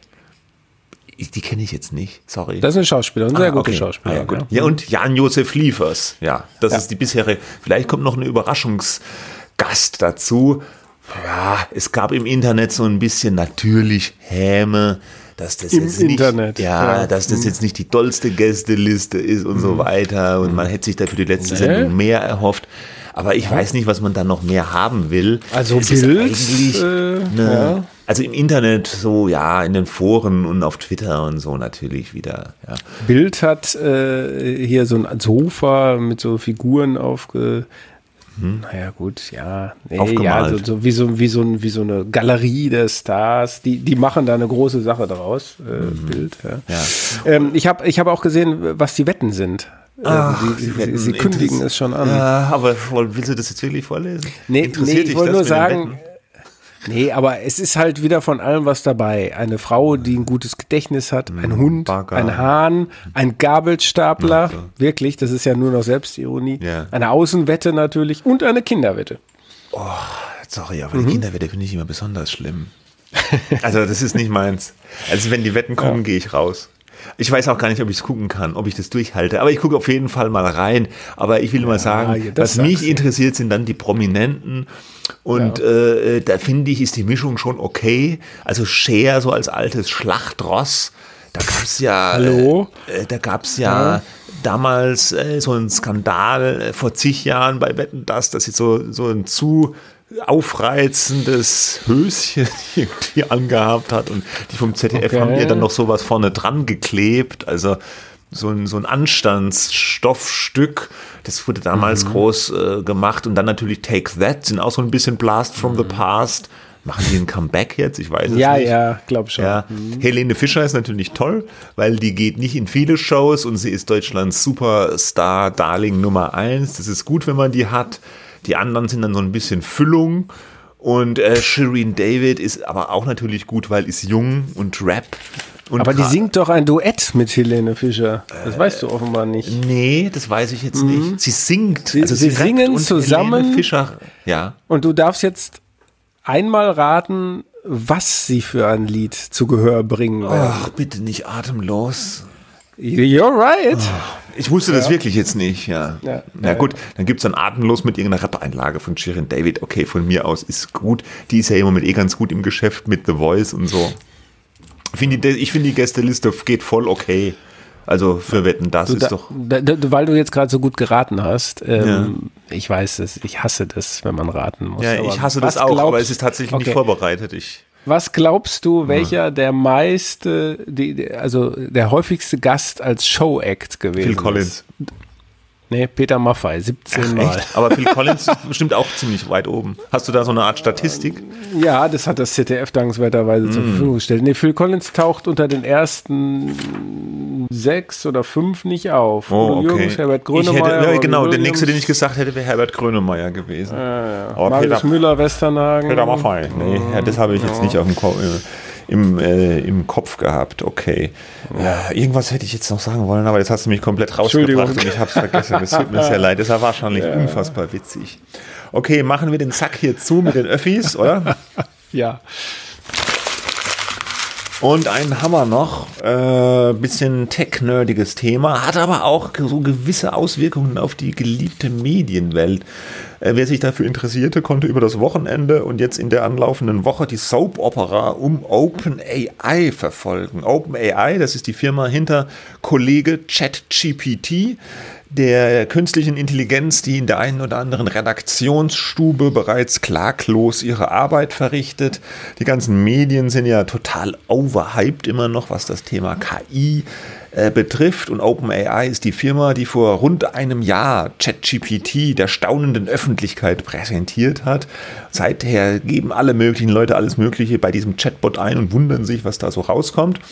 Die kenne ich jetzt nicht, sorry. Das ist eine Schauspielerin, eine sehr ah, gute okay. Schauspielerin. Ah, ja, gut. ja, und Jan-Josef Liefers, ja, das ja. ist die bisherige, vielleicht kommt noch ein Überraschungsgast dazu. Ja, es gab im Internet so ein bisschen natürlich Häme, dass das Im jetzt Internet. nicht, ja, ja. dass das mhm. jetzt nicht die tollste Gästeliste ist und mhm. so weiter und man hätte sich da für die letzte nee. Sendung mehr erhofft. Aber ich ja. weiß nicht, was man da noch mehr haben will. Also es Bild, ist eigentlich äh, eine, ja. also im Internet so, ja, in den Foren und auf Twitter und so natürlich wieder. Ja. Bild hat äh, hier so ein Sofa mit so Figuren aufge Hm. Naja, gut, ja. Nee, ja, so, so, wie, so, wie, so, wie so eine Galerie der Stars. Die, die machen da eine große Sache draus. Äh, mhm. Bild, ja. ja. Ähm, ich habe ich hab auch gesehen, was die Wetten sind. Ach, ähm, sie, sie, sie kündigen es schon an. Ja, aber willst du das jetzt wirklich vorlesen? Nee, nee ich wollte nur sagen. Nee, aber es ist halt wieder von allem was dabei. Eine Frau, die ein gutes Gedächtnis hat, ein Hund, Bagger. ein Hahn, ein Gabelstapler, okay. wirklich, das ist ja nur noch Selbstironie, ja. eine Außenwette natürlich und eine Kinderwette. Oh, sorry, aber mhm. die Kinderwette finde ich immer besonders schlimm. Also das ist nicht meins. Also wenn die Wetten kommen, ja. gehe ich raus. Ich weiß auch gar nicht, ob ich es gucken kann, ob ich das durchhalte. Aber ich gucke auf jeden Fall mal rein. Aber ich will ja, mal sagen, was mich interessiert, sind dann die Prominenten. Und ja. äh, da finde ich, ist die Mischung schon okay. Also Cher so als altes Schlachtross. Da gab es ja, Hallo? Äh, da gab es ja, ja damals äh, so einen Skandal äh, vor zig Jahren bei Wetten, dass das jetzt so, so ein zu aufreizendes Höschen irgendwie angehabt hat und die vom Z D F Okay. haben ihr dann noch sowas vorne dran geklebt, also so ein, so ein Anstandsstoffstück, das wurde damals mhm. groß äh, gemacht und dann natürlich Take That, sind auch so ein bisschen Blast from mhm. the Past. Machen die ein Comeback jetzt? Ich weiß es ja, nicht. Ja, ja, glaub schon. Ja. Mhm. Helene Fischer ist natürlich toll, weil die geht nicht in viele Shows und sie ist Deutschlands Superstar, Darling Nummer eins. Das ist gut, wenn man die hat. Die anderen sind dann so ein bisschen Füllung. Und äh, Shirin David ist aber auch natürlich gut, weil ist jung und Rap. Und aber die singt doch ein Duett mit Helene Fischer. Das äh, weißt du offenbar nicht. Nee, das weiß ich jetzt mhm. nicht. Sie singt. Sie, also sie, sie singen und zusammen. Helene Fischer, ja. Und du darfst jetzt einmal raten, was sie für ein Lied zu Gehör bringen werden. Ach, bitte nicht atemlos. You're right. Ich wusste ja. das wirklich jetzt nicht, ja. ja. Na gut, dann gibt es dann Atemlos mit irgendeiner Rap-Einlage von Shirin David. Okay, von mir aus ist gut. Die ist ja im Moment eh ganz gut im Geschäft mit The Voice und so. Find die, ich finde, die Gästeliste geht voll okay. Also für Wetten, das du, ist da, doch... Da, da, weil du jetzt gerade so gut geraten hast, ähm, ja. ich weiß es, ich hasse das, wenn man raten muss. Ja, ich hasse das auch, glaubst, aber es ist tatsächlich okay. nicht vorbereitet. Ich Was glaubst du, welcher ja. der meiste, die, also der häufigste Gast als Show-Act gewesen Phil Collins. ist? Nee, Peter Maffay, siebzehn Mal. Echt? Aber Phil Collins ist bestimmt auch ziemlich weit oben. Hast du da so eine Art Statistik? Ja, das hat das Z D F dankenswerterweise mm. zur Verfügung gestellt. Nee, Phil Collins taucht unter den ersten sechs oder fünf nicht auf. Oh, okay. Jürgens, Herbert Grönemeyer. Ich hätte, ja, genau, Williams. Der nächste, den ich gesagt hätte, wäre Herbert Grönemeyer gewesen. Ja, ja. Aber Marius Peter, Müller, Westernhagen. Peter Maffay. Nee, ja, das habe ich jetzt ja. nicht auf dem Kopf. Im, äh, im Kopf gehabt, okay. Ja, irgendwas hätte ich jetzt noch sagen wollen, aber jetzt hast du mich komplett rausgebracht und ich habe es vergessen. Es tut mir sehr leid, das war wahrscheinlich ja. unfassbar witzig. Okay, machen wir den Sack hier zu mit den Öffis, oder? Ja. Und einen Hammer noch, äh, bisschen tech-nerdiges Thema, hat aber auch so gewisse Auswirkungen auf die geliebte Medienwelt. Äh, wer sich dafür interessierte, konnte über das Wochenende und jetzt in der anlaufenden Woche die Soap-Opera um OpenAI verfolgen. OpenAI, das ist die Firma hinter Kollege ChatGPT, der künstlichen Intelligenz, die in der einen oder anderen Redaktionsstube bereits klaglos ihre Arbeit verrichtet. Die ganzen Medien sind ja total overhyped immer noch, was das Thema K I äh, betrifft. Und OpenAI ist die Firma, die vor rund einem Jahr ChatGPT der staunenden Öffentlichkeit präsentiert hat. Seither geben alle möglichen Leute alles Mögliche bei diesem Chatbot ein und wundern sich, was da so rauskommt.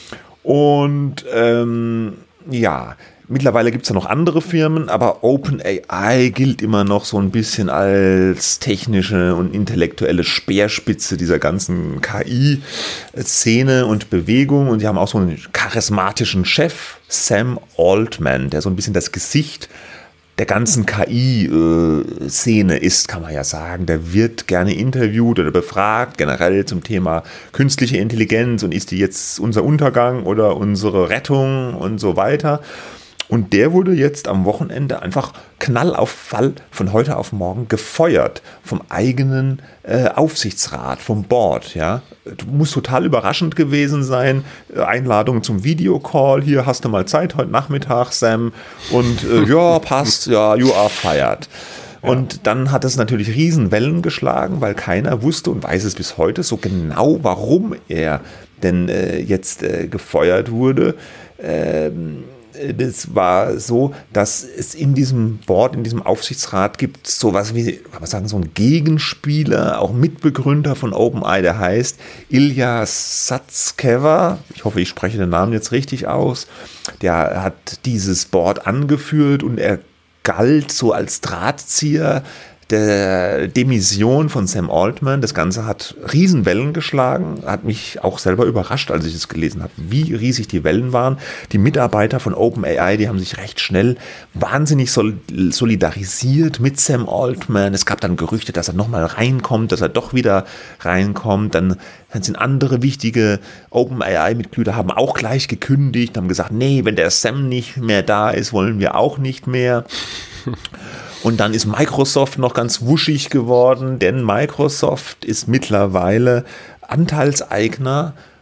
Und ähm, ja, mittlerweile gibt es ja noch andere Firmen, aber OpenAI gilt immer noch so ein bisschen als technische und intellektuelle Speerspitze dieser ganzen K I-Szene und Bewegung. Und die haben auch so einen charismatischen Chef, Sam Altman, der so ein bisschen das Gesicht der ganzen K I-Szene ist, kann man ja sagen. Der wird gerne interviewt oder befragt, generell zum Thema künstliche Intelligenz und ist die jetzt unser Untergang oder unsere Rettung und so weiter. Und der wurde jetzt am Wochenende einfach Knall auf Fall von heute auf morgen gefeuert vom eigenen äh, Aufsichtsrat, vom Board. Ja, muss total überraschend gewesen sein. Einladung zum Videocall. Hier hast du mal Zeit heute Nachmittag, Sam. Und äh, ja, passt. Ja, you are fired. Und ja. dann hat es natürlich Riesenwellen geschlagen, weil keiner wusste und weiß es bis heute so genau, warum er denn äh, jetzt äh, gefeuert wurde. Ähm, Das war so, dass es in diesem Board, in diesem Aufsichtsrat gibt sowas wie, kann man sagen, so ein Gegenspieler, auch Mitbegründer von OpenAI, der heißt Ilya Sutskever. Ich hoffe, ich spreche den Namen jetzt richtig aus. Der hat dieses Board angeführt und er galt so als Drahtzieher der Demission von Sam Altman. Das Ganze hat Riesenwellen geschlagen, hat mich auch selber überrascht, als ich es gelesen habe, wie riesig die Wellen waren. Die Mitarbeiter von OpenAI, die haben sich recht schnell wahnsinnig solidarisiert mit Sam Altman. Es gab dann Gerüchte, dass er nochmal reinkommt, dass er doch wieder reinkommt. Dann sind andere wichtige OpenAI-Mitglieder, haben auch gleich gekündigt, haben gesagt, nee, wenn der Sam nicht mehr da ist, wollen wir auch nicht mehr. Und dann ist Microsoft noch ganz wuschig geworden, denn Microsoft ist mittlerweile Anteilseigner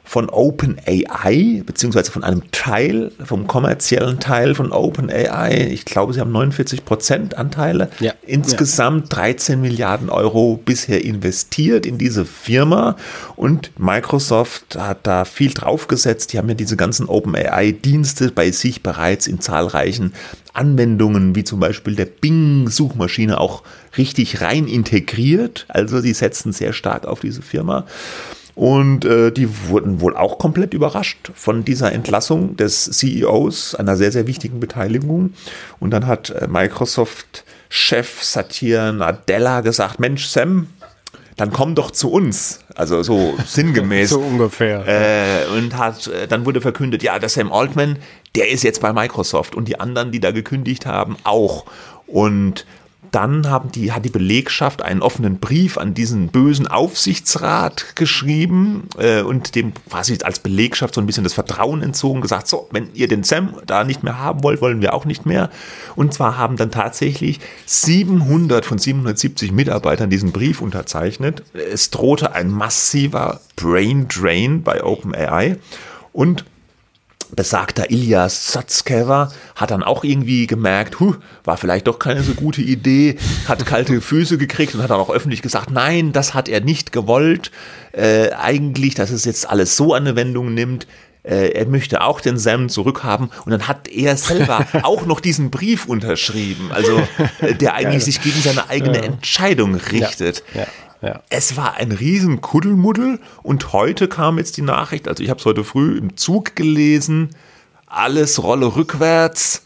von OpenAI, beziehungsweise von einem Teil, vom kommerziellen Teil von OpenAI. Ich glaube, sie haben neunundvierzig Prozent Anteile. Ja. Insgesamt ja. dreizehn Milliarden Euro bisher investiert in diese Firma. Und Microsoft hat da viel draufgesetzt. Die haben ja diese ganzen OpenAI-Dienste bei sich bereits in zahlreichen Anwendungen, wie zum Beispiel der Bing-Suchmaschine, auch richtig rein integriert. Also sie setzen sehr stark auf diese Firma. Und äh, die wurden wohl auch komplett überrascht von dieser Entlassung des C E Os, einer sehr, sehr wichtigen Beteiligung. Und dann hat äh, Microsoft-Chef Satya Nadella gesagt, Mensch, Sam, dann komm doch zu uns. Also so sinngemäß. So ungefähr. Äh, und hat, äh, dann wurde verkündet, ja, der Sam Altman, der ist jetzt bei Microsoft. Und die anderen, die da gekündigt haben, auch. Und dann haben die, hat die Belegschaft einen offenen Brief an diesen bösen Aufsichtsrat geschrieben äh, und dem quasi als Belegschaft so ein bisschen das Vertrauen entzogen, gesagt, so, wenn ihr den Sam da nicht mehr haben wollt, wollen wir auch nicht mehr. Und zwar haben dann tatsächlich siebenhundert von siebenhundertsiebzig Mitarbeitern diesen Brief unterzeichnet. Es drohte ein massiver Brain Drain bei OpenAI und besagter Ilya Sutskever hat dann auch irgendwie gemerkt, huh, war vielleicht doch keine so gute Idee, hat kalte Füße gekriegt und hat dann auch öffentlich gesagt, nein, das hat er nicht gewollt, äh, eigentlich, dass es jetzt alles so eine Wendung nimmt. Äh, er möchte auch den Sam zurückhaben und dann hat er selber auch noch diesen Brief unterschrieben, also äh, der eigentlich sich gegen seine eigene ja. Entscheidung richtet. Ja. Ja. Ja. Es war ein riesen Kuddelmuddel und heute kam jetzt die Nachricht, also ich habe es heute früh im Zug gelesen, alles rolle rückwärts,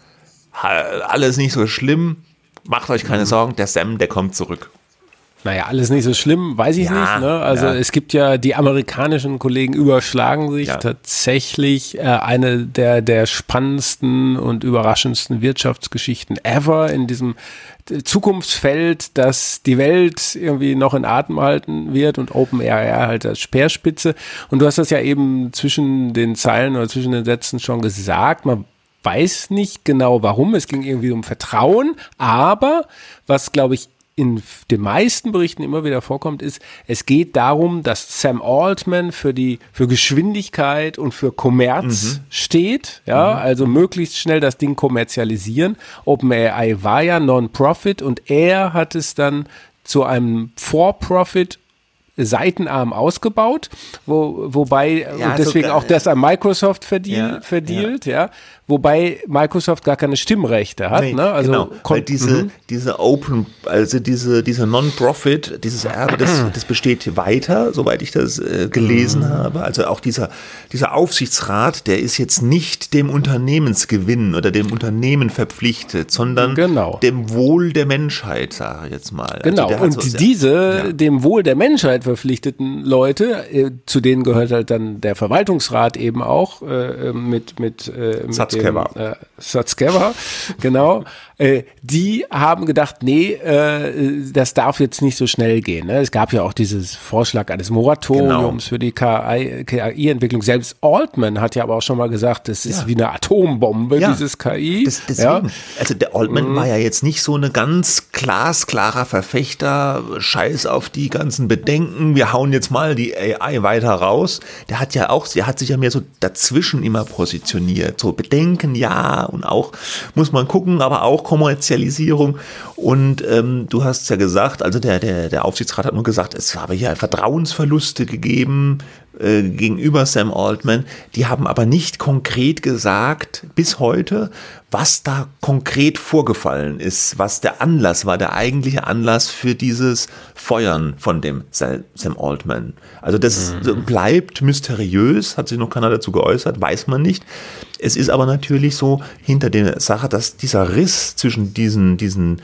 alles nicht so schlimm, macht euch keine Sorgen, der Sam, der kommt zurück. Naja, alles nicht so schlimm, weiß ich ja, nicht. Ne? Also ja. es gibt ja, die amerikanischen Kollegen überschlagen sich ja. tatsächlich äh, eine der, der spannendsten und überraschendsten Wirtschaftsgeschichten ever in diesem Zukunftsfeld, dass die Welt irgendwie noch in Atem halten wird und OpenAI halt als Speerspitze. Und du hast das ja eben zwischen den Zeilen oder zwischen den Sätzen schon gesagt, man weiß nicht genau warum, es ging irgendwie um Vertrauen, aber was, glaube ich, in den meisten Berichten immer wieder vorkommt, ist, es geht darum, dass Sam Altman für die, für Geschwindigkeit und für Kommerz mhm. steht, ja, mhm. also möglichst schnell das Ding kommerzialisieren. OpenAI war ja Non-Profit und er hat es dann zu einem For-Profit Seitenarm ausgebaut, wo, wobei, ja, und deswegen sogar, auch das an Microsoft verdeal, ja, verdealt, ja. ja, wobei Microsoft gar keine Stimmrechte hat, nee, ne, also. Genau, weil diese, diese Open, also diese, diese Non-Profit, dieses Erbe, das, das besteht weiter, soweit ich das äh, gelesen mhm. habe, also auch dieser, dieser Aufsichtsrat, der ist jetzt nicht dem Unternehmensgewinn oder dem Unternehmen verpflichtet, sondern genau. dem Wohl der Menschheit, sage ich jetzt mal. Genau, also und so, diese, ja. dem Wohl der Menschheit verpflichteten Leute, äh, zu denen gehört halt dann der Verwaltungsrat eben auch äh, mit mit, äh, mit Sutskever. dem äh, Sutskever, genau. Äh, die haben gedacht, nee, äh, das darf jetzt nicht so schnell gehen. Ne? Es gab ja auch dieses Vorschlag eines Moratoriums genau. für die K I-Entwicklung. Selbst Altman hat ja aber auch schon mal gesagt, das ist ja. wie eine Atombombe, ja. dieses K I. Das, deswegen, ja. Also der Altman mhm. war ja jetzt nicht so eine ganz glasklarer Verfechter, scheiß auf die ganzen Bedenken, wir hauen jetzt mal die A I weiter raus. Der hat ja auch, der hat sich ja mehr so dazwischen immer positioniert. So Bedenken, ja, und auch muss man gucken, aber auch Kommerzialisierung. Und ähm, du hast ja gesagt, also der, der, der Aufsichtsrat hat nur gesagt, es habe hier Vertrauensverluste gegeben äh, gegenüber Sam Altman. Die haben aber nicht konkret gesagt, bis heute, was da konkret vorgefallen ist, was der Anlass war, der eigentliche Anlass für dieses Feuern von dem Sam Altman. Also das mhm. bleibt mysteriös, hat sich noch keiner dazu geäußert, weiß man nicht. Es ist aber natürlich so hinter der Sache, dass dieser Riss zwischen diesen, diesen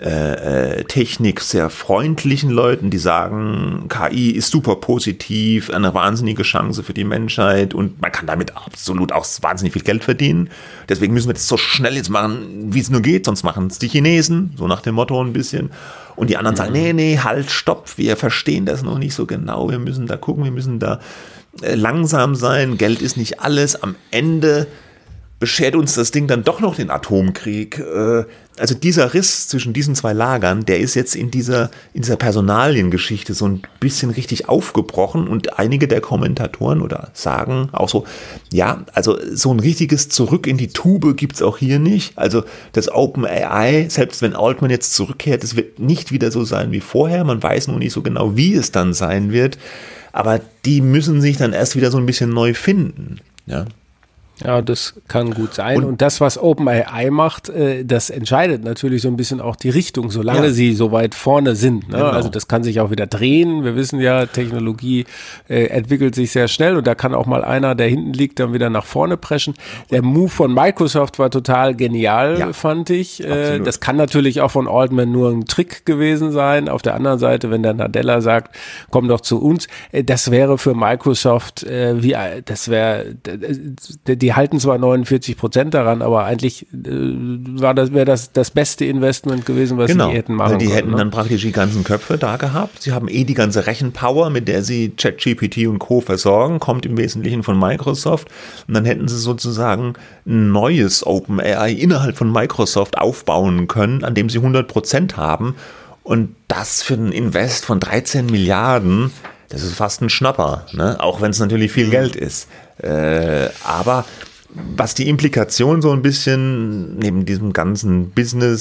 äh, Technik sehr freundlichen Leuten, die sagen, K I ist super positiv, eine wahnsinnige Chance für die Menschheit und man kann damit absolut auch wahnsinnig viel Geld verdienen. Deswegen müssen wir das so schnell jetzt machen, wie es nur geht, sonst machen es die Chinesen, so nach dem Motto ein bisschen. Und die anderen sagen, nee, nee, halt, stopp, wir verstehen das noch nicht so genau, wir müssen da gucken, wir müssen da äh, langsam sein, Geld ist nicht alles. Am Ende beschert uns das Ding dann doch noch den Atomkrieg. Also dieser Riss zwischen diesen zwei Lagern, der ist jetzt in dieser, in dieser Personaliengeschichte so ein bisschen richtig aufgebrochen und einige der Kommentatoren oder sagen auch so, ja, also so ein richtiges Zurück in die Tube gibt's auch hier nicht. Also das OpenAI, selbst wenn Altman jetzt zurückkehrt, es wird nicht wieder so sein wie vorher. Man weiß noch nicht so genau, wie es dann sein wird. Aber die müssen sich dann erst wieder so ein bisschen neu finden, ja. Ja, das kann gut sein. Und, Und- und das, was OpenAI macht, äh, das entscheidet natürlich so ein bisschen auch die Richtung, solange Ja. sie so weit vorne sind. Ne? Genau. Also das kann sich auch wieder drehen. Wir wissen ja, Technologie äh, entwickelt sich sehr schnell und da kann auch mal einer, der hinten liegt, dann wieder nach vorne preschen. Der Move von Microsoft war total genial, Ja, fand ich. Äh, absolut. das kann natürlich auch von Altman nur ein Trick gewesen sein. Auf der anderen Seite, wenn der Nadella sagt, komm doch zu uns, äh, das wäre für Microsoft äh, wie, äh, das wäre, die, die halten zwar neunundvierzig Prozent daran, aber eigentlich äh, war das, wäre das das beste Investment gewesen, was Genau, sie hätten machen weil die können. hätten ne? dann praktisch die ganzen Köpfe da gehabt. Sie haben eh die ganze Rechenpower, mit der sie ChatGPT und Co. versorgen, kommt im Wesentlichen von Microsoft. Und dann hätten sie sozusagen ein neues OpenAI innerhalb von Microsoft aufbauen können, an dem sie hundert Prozent haben. Und das für einen Invest von dreizehn Milliarden, das ist fast ein Schnapper, ne? Auch wenn es natürlich viel Geld ist. Äh, aber was die Implikation so ein bisschen neben diesem ganzen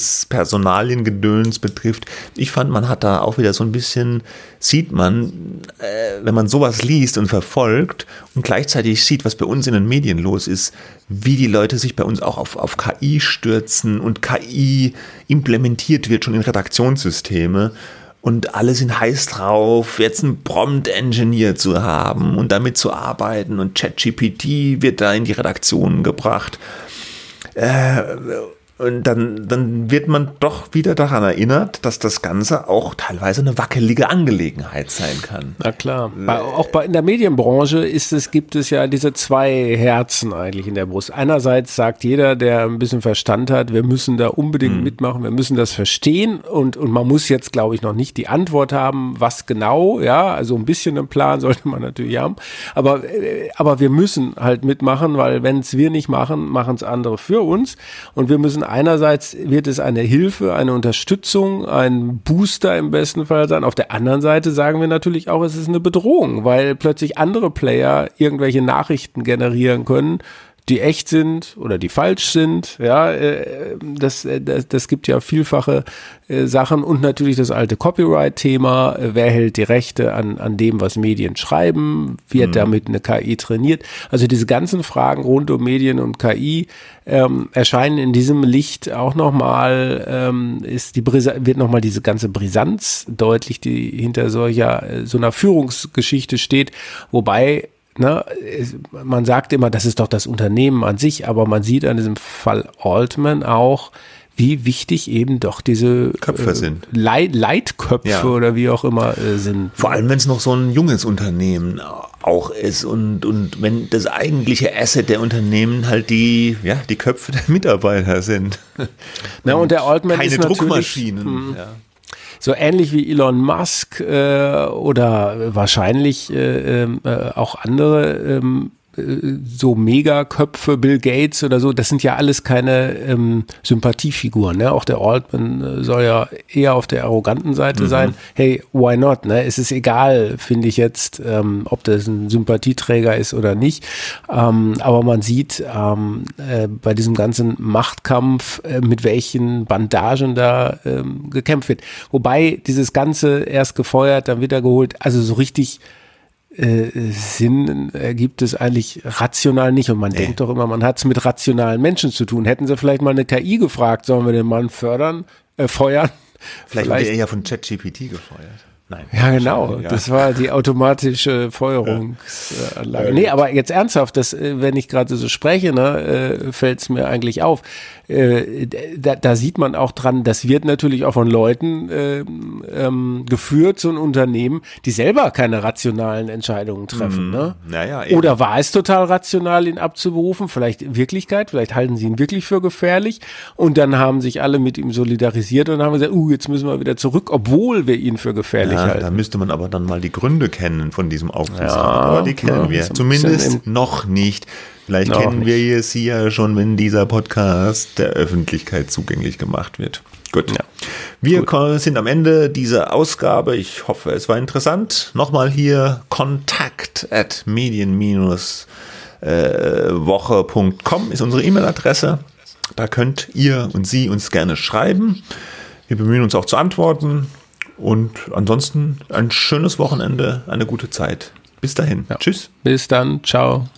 Business-Personalien-Gedöns betrifft, ich fand, man hat da auch wieder so ein bisschen, sieht man, äh, wenn man sowas liest und verfolgt und gleichzeitig sieht, was bei uns in den Medien los ist, wie die Leute sich bei uns auch auf, auf K I stürzen und K I implementiert wird schon in Redaktionssysteme. Und alle sind heiß drauf, jetzt einen Prompt-Engineer zu haben und damit zu arbeiten. Und ChatGPT wird da in die Redaktionen gebracht. Äh, und dann, dann wird man doch wieder daran erinnert, dass das Ganze auch teilweise eine wackelige Angelegenheit sein kann. Na klar. Bei, auch bei, in der Medienbranche ist es, gibt es ja diese zwei Herzen eigentlich in der Brust. Einerseits sagt jeder, der ein bisschen Verstand hat, wir müssen da unbedingt mhm. mitmachen, wir müssen das verstehen und, und man muss jetzt, glaube ich, noch nicht die Antwort haben, was genau, ja, also ein bisschen einen Plan sollte man natürlich haben, aber, aber wir müssen halt mitmachen, weil wenn es wir nicht machen, machen es andere für uns und wir müssen einerseits wird es eine Hilfe, eine Unterstützung, ein Booster im besten Fall sein. Auf der anderen Seite sagen wir natürlich auch, es ist eine Bedrohung, weil plötzlich andere Player irgendwelche Nachrichten generieren können, die echt sind oder die falsch sind. Ja, das, das, das gibt ja vielfache Sachen und natürlich das alte Copyright-Thema. Wer hält die Rechte an, an dem, was Medien schreiben? Wird mhm. damit eine K I trainiert? Also diese ganzen Fragen rund um Medien und K I ähm, erscheinen in diesem Licht auch nochmal, ähm, ist die Bris- wird nochmal diese ganze Brisanz deutlich, die hinter solcher, so einer Führungsgeschichte steht. Wobei, ne, man sagt immer, das ist doch das Unternehmen an sich, aber man sieht an diesem Fall Altman auch, wie wichtig eben doch diese Köpfe äh, sind. Leit- Leitköpfe Ja. oder wie auch immer äh, sind. Vor allem, wenn es noch so ein junges Unternehmen auch ist und, und wenn das eigentliche Asset der Unternehmen halt die, ja, die Köpfe der Mitarbeiter sind. Na, und der Altman keine ist natürlich, Druckmaschinen. Hm. Ja. So ähnlich wie Elon Musk äh, oder wahrscheinlich äh, äh, auch andere ähm, so Megaköpfe, Bill Gates oder so, das sind ja alles keine ähm, Sympathiefiguren. Ne? Auch der Altman soll ja eher auf der arroganten Seite mhm. sein. Hey, why not? Ne? Es ist egal, finde ich jetzt, ähm, ob das ein Sympathieträger ist oder nicht. Ähm, aber man sieht ähm, äh, bei diesem ganzen Machtkampf, äh, mit welchen Bandagen da ähm, gekämpft wird. Wobei dieses Ganze erst gefeuert, dann wieder geholt, also so richtig Äh, Sinn ergibt es eigentlich rational nicht und man nee. denkt doch immer, man hat es mit rationalen Menschen zu tun. Hätten sie vielleicht mal eine K I gefragt, sollen wir den Mann fördern, äh, feuern? Vielleicht, vielleicht wurde er ja von ChatGPT gefeuert. Nein. Ja, genau. Ja. Das war die automatische Feuerungsanlage. Ja. Nee, aber jetzt ernsthaft, das, wenn ich gerade so spreche, ne, fällt es mir eigentlich auf. Da, da sieht man auch dran, das wird natürlich auch von Leuten äh, ähm, geführt, so ein Unternehmen, die selber keine rationalen Entscheidungen treffen. Mm, ne? Naja, Oder war es total rational, ihn abzuberufen? Vielleicht Wirklichkeit, vielleicht halten sie ihn wirklich für gefährlich. Und dann haben sich alle mit ihm solidarisiert und haben gesagt, uh, jetzt müssen wir wieder zurück, obwohl wir ihn für gefährlich durchhalten. Da müsste man aber dann mal die Gründe kennen von diesem Aufsichtsrat. Ja, aber die kennen ja, wir. so ein Zumindest bisschen noch nicht. Vielleicht Noch kennen nicht. wir es hier schon, wenn dieser Podcast der Öffentlichkeit zugänglich gemacht wird. Gut. Ja. Wir Gut. ko- sind am Ende dieser Ausgabe. Ich hoffe, es war interessant. Nochmal hier kontakt at medien-woche punkt com ist unsere E-Mail-Adresse. Da könnt ihr und Sie uns gerne schreiben. Wir bemühen uns auch zu antworten. Und ansonsten ein schönes Wochenende, eine gute Zeit. Bis dahin. Ja. Tschüss. Bis dann. Ciao.